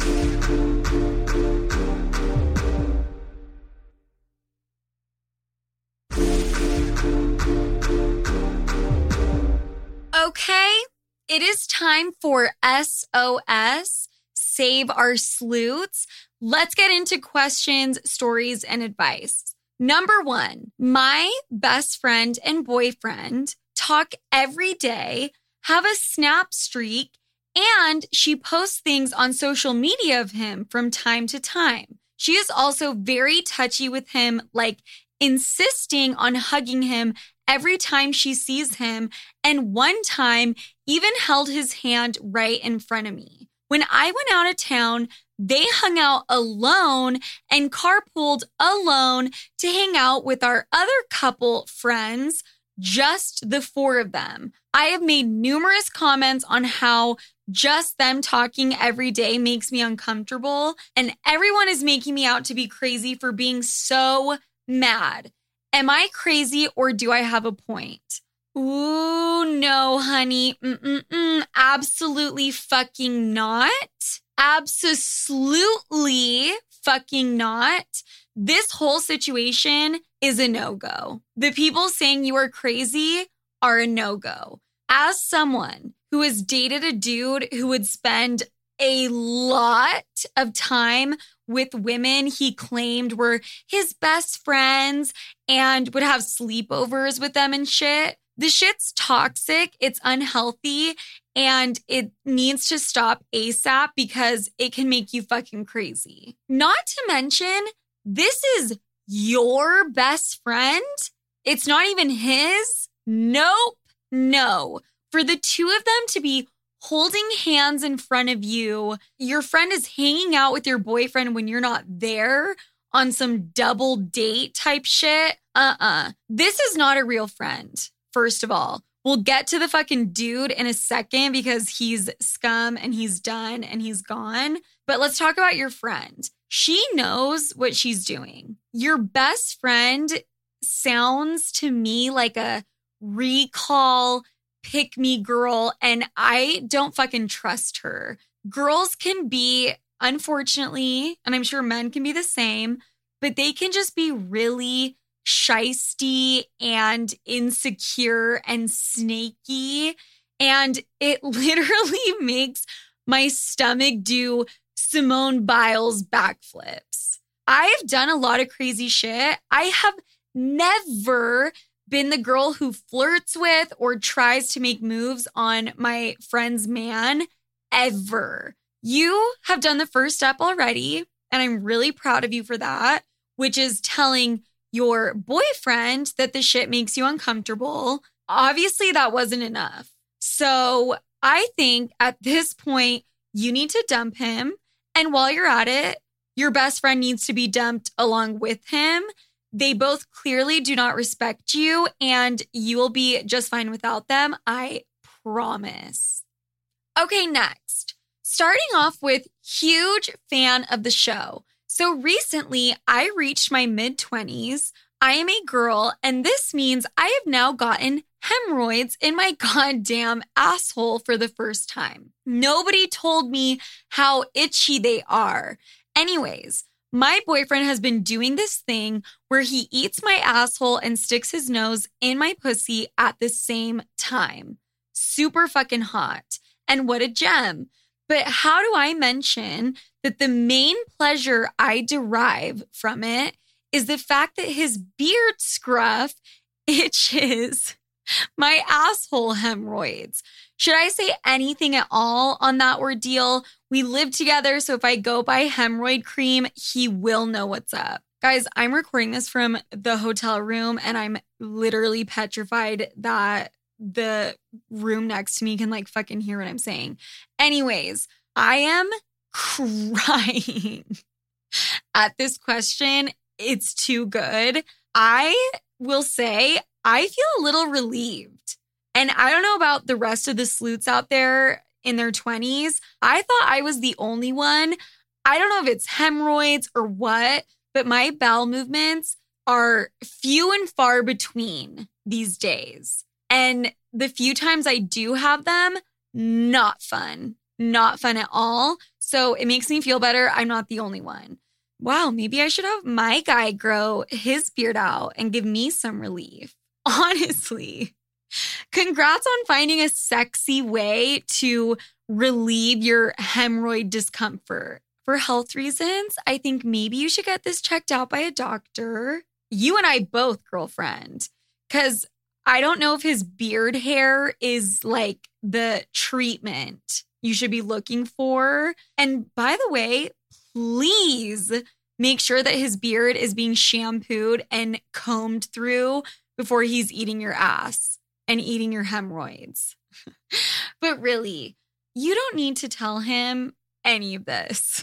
Okay, it is time for SOS, Save Our Sleuths. Let's get into questions, stories, and advice. Number 1, my best friend and boyfriend talk every day, have a snap streak, and she posts things on social media of him from time to time. She is also very touchy with him, like insisting on hugging him every time she sees him, and one time even held his hand right in front of me. When I went out of town, they hung out alone and carpooled alone to hang out with our other couple friends, just the 4 of them. I have made numerous comments on how just them talking every day makes me uncomfortable, and everyone is making me out to be crazy for being so mad. Am I crazy or do I have a point? Ooh, no, honey. Absolutely fucking not. Absolutely fucking not. This whole situation is a no-go. The people saying you are crazy are a no-go. As someone who has dated a dude who would spend a lot of time with women he claimed were his best friends and would have sleepovers with them and shit. The shit's toxic, it's unhealthy, and it needs to stop ASAP because it can make you fucking crazy. Not to mention, this is your best friend. It's not even his. Nope. No. For the two of them to be holding hands in front of you, your friend is hanging out with your boyfriend when you're not there on some double date type shit. This is not a real friend, first of all. We'll get to the fucking dude in a second because he's scum and he's done and he's gone. But let's talk about your friend. She knows what she's doing. Your best friend sounds to me like a recall pick me girl, and I don't fucking trust her. Girls can be, unfortunately, and I'm sure men can be the same, but they can just be really shysty and insecure and snaky. And it literally makes my stomach do Simone Biles backflips. I've done a lot of crazy shit. I have never been the girl who flirts with or tries to make moves on my friend's man ever. You have done the first step already, and I'm really proud of you for that, which is telling your boyfriend that the shit makes you uncomfortable. Obviously, that wasn't enough. So I think at this point, you need to dump him. And while you're at it, your best friend needs to be dumped along with him. They both clearly do not respect you, and you will be just fine without them. I promise. Okay, next. Starting off with huge fan of the show. So recently, I reached my mid-20s. I am a girl, and this means I have now gotten hemorrhoids in my goddamn asshole for the first time. Nobody told me how itchy they are. Anyways, my boyfriend has been doing this thing where he eats my asshole and sticks his nose in my pussy at the same time. Super fucking hot. And what a gem. But how do I mention that the main pleasure I derive from it is the fact that his beard scruff itches my asshole hemorrhoids? Should I say anything at all on that ordeal? We live together, so if I go buy hemorrhoid cream, he will know what's up. Guys, I'm recording this from the hotel room, and I'm literally petrified that the room next to me can like fucking hear what I'm saying. Anyways, I am crying at this question. It's too good. I will say I feel a little relieved. And I don't know about the rest of the sleuths out there in their 20s. I thought I was the only one. I don't know if it's hemorrhoids or what, but my bowel movements are few and far between these days. And the few times I do have them, not fun. Not fun at all. So it makes me feel better. I'm not the only one. Wow, maybe I should have my guy grow his beard out and give me some relief. Honestly. Congrats on finding a sexy way to relieve your hemorrhoid discomfort. For health reasons, I think maybe you should get this checked out by a doctor. You and I both, girlfriend. Because I don't know if his beard hair is like the treatment you should be looking for. And by the way, please make sure that his beard is being shampooed and combed through before he's eating your ass and eating your hemorrhoids. But really, you don't need to tell him any of this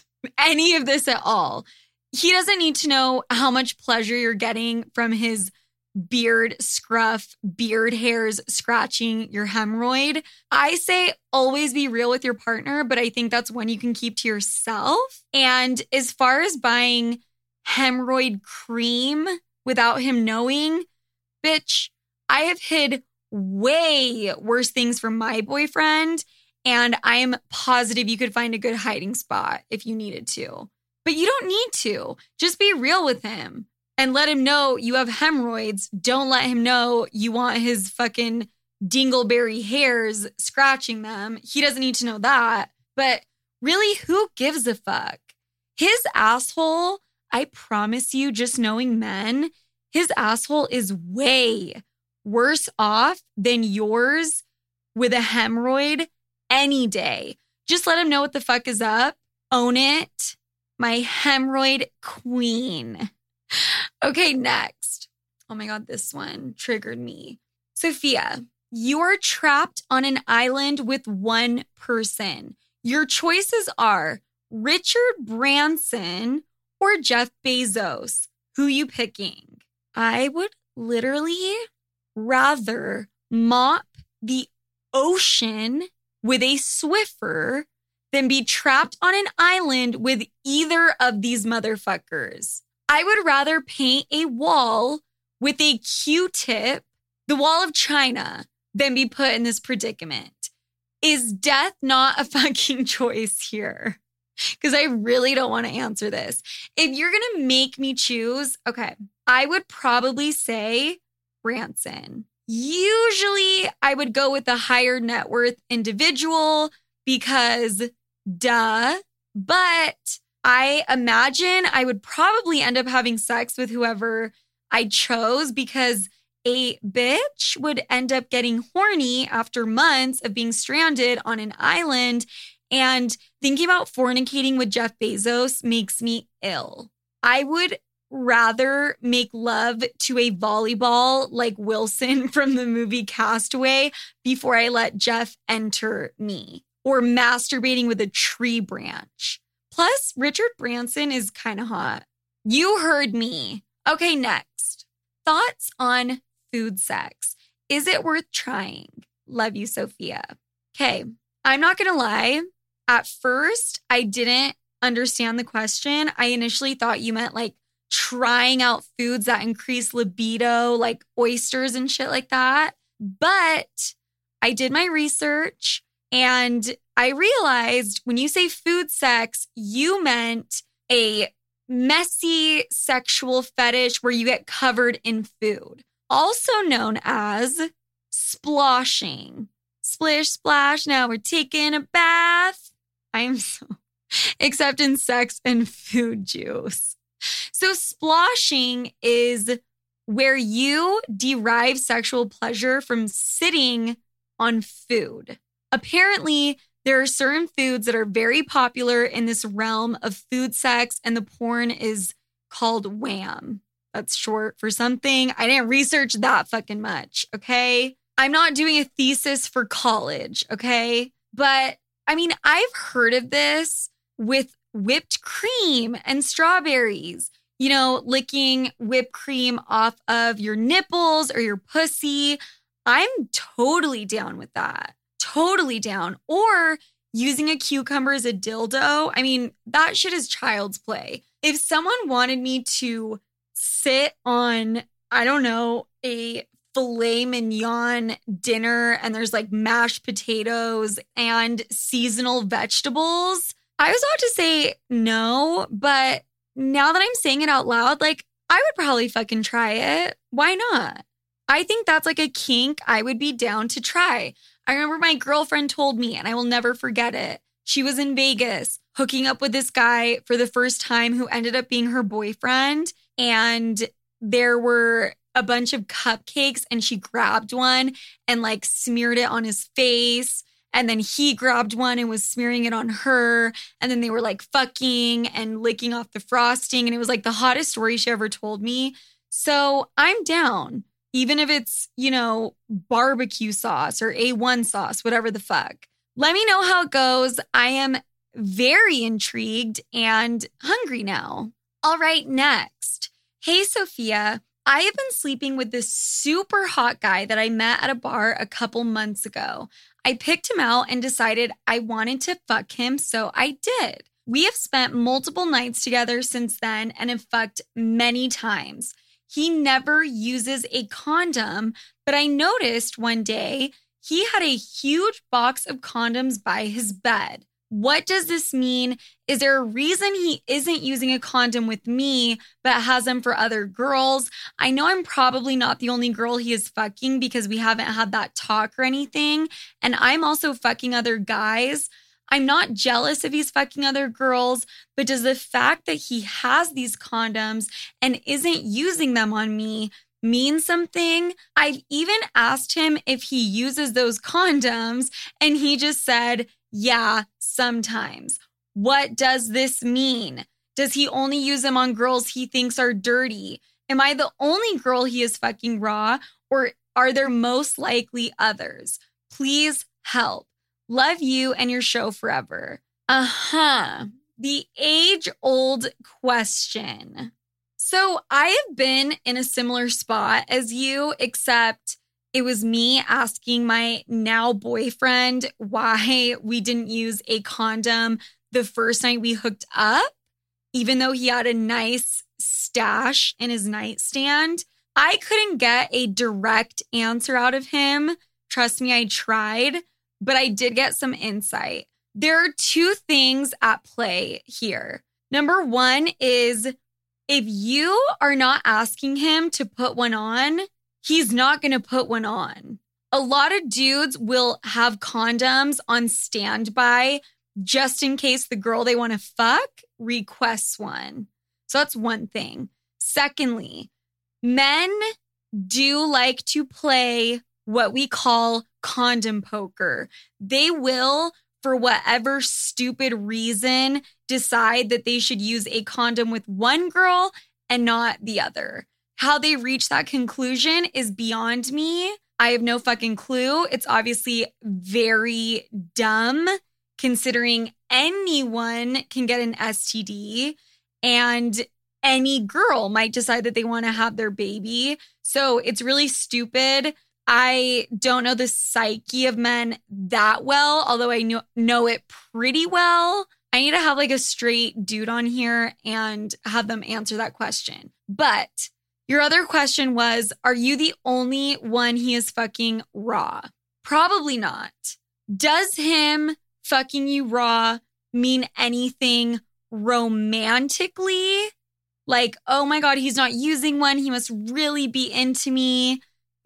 at all. He doesn't need to know how much pleasure you're getting from his beard scruff, beard hairs scratching your hemorrhoid. I say always be real with your partner, but I think that's one you can keep to yourself. And as far as buying hemorrhoid cream without him knowing, bitch, I have hid way worse things from my boyfriend, and I am positive you could find a good hiding spot if you needed to. But you don't need to. Just be real with him and let him know you have hemorrhoids. Don't let him know you want his fucking dingleberry hairs scratching them. He doesn't need to know that. But really, who gives a fuck? His asshole, I promise you, just knowing men, his asshole is way worse off than yours with a hemorrhoid any day. Just let him know what the fuck is up. Own it. My hemorrhoid queen. Okay, next. Oh my God, this one triggered me. Sophia, you are trapped on an island with one person. Your choices are Richard Branson or Jeff Bezos. Who you picking? I would literally rather mop the ocean with a Swiffer than be trapped on an island with either of these motherfuckers. I would rather paint a wall with a Q-tip, the wall of China, than be put in this predicament. Is death not a fucking choice here? Because I really don't want to answer this. If you're going to make me choose, okay, I would probably say Branson. Usually I would go with a higher net worth individual because duh, but I imagine I would probably end up having sex with whoever I chose because a bitch would end up getting horny after months of being stranded on an island, and thinking about fornicating with Jeff Bezos makes me ill. I would rather make love to a volleyball like Wilson from the movie Castaway before I let Jeff enter me, or masturbating with a tree branch. Plus, Richard Branson is kind of hot. You heard me. Okay, next. Thoughts on food sex. Is it worth trying? Love you, Sophia. Okay, I'm not going to lie. At first, I didn't understand the question. I initially thought you meant like trying out foods that increase libido, like oysters and shit like that. But I did my research and I realized when you say food sex, you meant a messy sexual fetish where you get covered in food, also known as sploshing. Splish, splash, now we're taking a bath. I'm so, except in sex and food juice. So sploshing is where you derive sexual pleasure from sitting on food. Apparently, there are certain foods that are very popular in this realm of food sex, and the porn is called wham. That's short for something. I didn't research that fucking much, okay? I'm not doing a thesis for college, okay? But I mean, I've heard of this with whipped cream and strawberries. You know, licking whipped cream off of your nipples or your pussy. I'm totally down with that. Totally down. Or using a cucumber as a dildo. I mean, that shit is child's play. If someone wanted me to sit on, I don't know, a filet mignon dinner and there's like mashed potatoes and seasonal vegetables, I was about to say no, but now that I'm saying it out loud, like I would probably fucking try it. Why not? I think that's like a kink I would be down to try. I remember my girlfriend told me, and I will never forget it. She was in Vegas hooking up with this guy for the first time who ended up being her boyfriend. And there were a bunch of cupcakes and she grabbed one and like smeared it on his face. And then he grabbed one and was smearing it on her. And then they were like fucking and licking off the frosting. And it was like the hottest story she ever told me. So I'm down. Even if it's, you know, barbecue sauce or A1 sauce, whatever the fuck. Let me know how it goes. I am very intrigued and hungry now. All right, next. Hey, Sophia. I have been sleeping with this super hot guy that I met at a bar a couple months ago. I picked him out and decided I wanted to fuck him, so I did. We have spent multiple nights together since then and have fucked many times. He never uses a condom, but I noticed one day he had a huge box of condoms by his bed. What does this mean? Is there a reason he isn't using a condom with me, but has them for other girls? I know I'm probably not the only girl he is fucking because we haven't had that talk or anything. And I'm also fucking other guys. I'm not jealous if he's fucking other girls, but does the fact that he has these condoms and isn't using them on me mean something. I've even asked him if he uses those condoms, and he just said, yeah, sometimes. What does this mean? Does he only use them on girls he thinks are dirty? Am I the only girl he is fucking raw, or are there most likely others? Please help. Love you and your show forever. The age-old question. So I have been in a similar spot as you, except it was me asking my now boyfriend why we didn't use a condom the first night we hooked up, even though he had a nice stash in his nightstand. I couldn't get a direct answer out of him. Trust me, I tried, but I did get some insight. There are two things at play here. Number one is if you are not asking him to put one on, he's not going to put one on. A lot of dudes will have condoms on standby just in case the girl they want to fuck requests one. So that's one thing. Secondly, men do like to play what we call condom poker. They will, for whatever stupid reason, decide that they should use a condom with one girl and not the other. How they reach that conclusion is beyond me. I have no fucking clue. It's obviously very dumb considering anyone can get an STD and any girl might decide that they want to have their baby. So it's really stupid. I don't know the psyche of men that well, although I know it pretty well. I need to have like a straight dude on here and have them answer that question. But your other question was, are you the only one he is fucking raw? Probably not. Does him fucking you raw mean anything romantically? Like, oh my God, he's not using one. He must really be into me.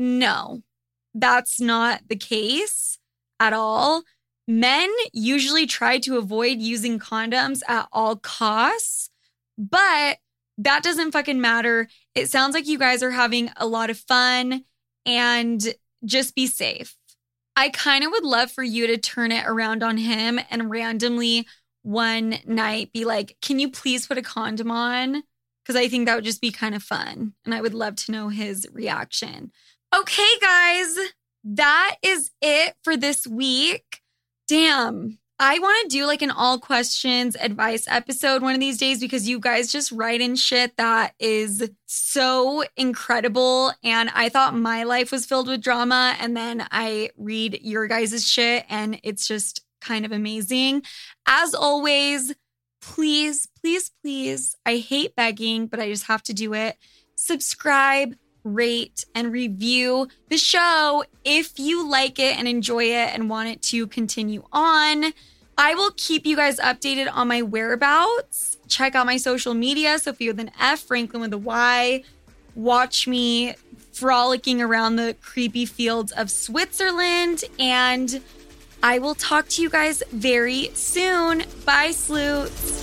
No, that's not the case at all. Men usually try to avoid using condoms at all costs, but that doesn't fucking matter. It sounds like you guys are having a lot of fun and just be safe. I kind of would love for you to turn it around on him and randomly one night be like, can you please put a condom on? Because I think that would just be kind of fun. And I would love to know his reaction. Okay, guys, that is it for this week. Damn, I want to do like an all questions advice episode one of these days because you guys just write in shit that is so incredible. And I thought my life was filled with drama. And then I read your guys' shit and it's just kind of amazing. As always, please, please, please, I hate begging, but I just have to do it. Subscribe, rate, and review the show if you like it and enjoy it and want it to continue on. I will keep you guys updated on my whereabouts. Check out my social media, Sophia with an F, Franklin with a Y. Watch me frolicking around the creepy fields of Switzerland, and I will talk to you guys very soon. Bye, sleuths.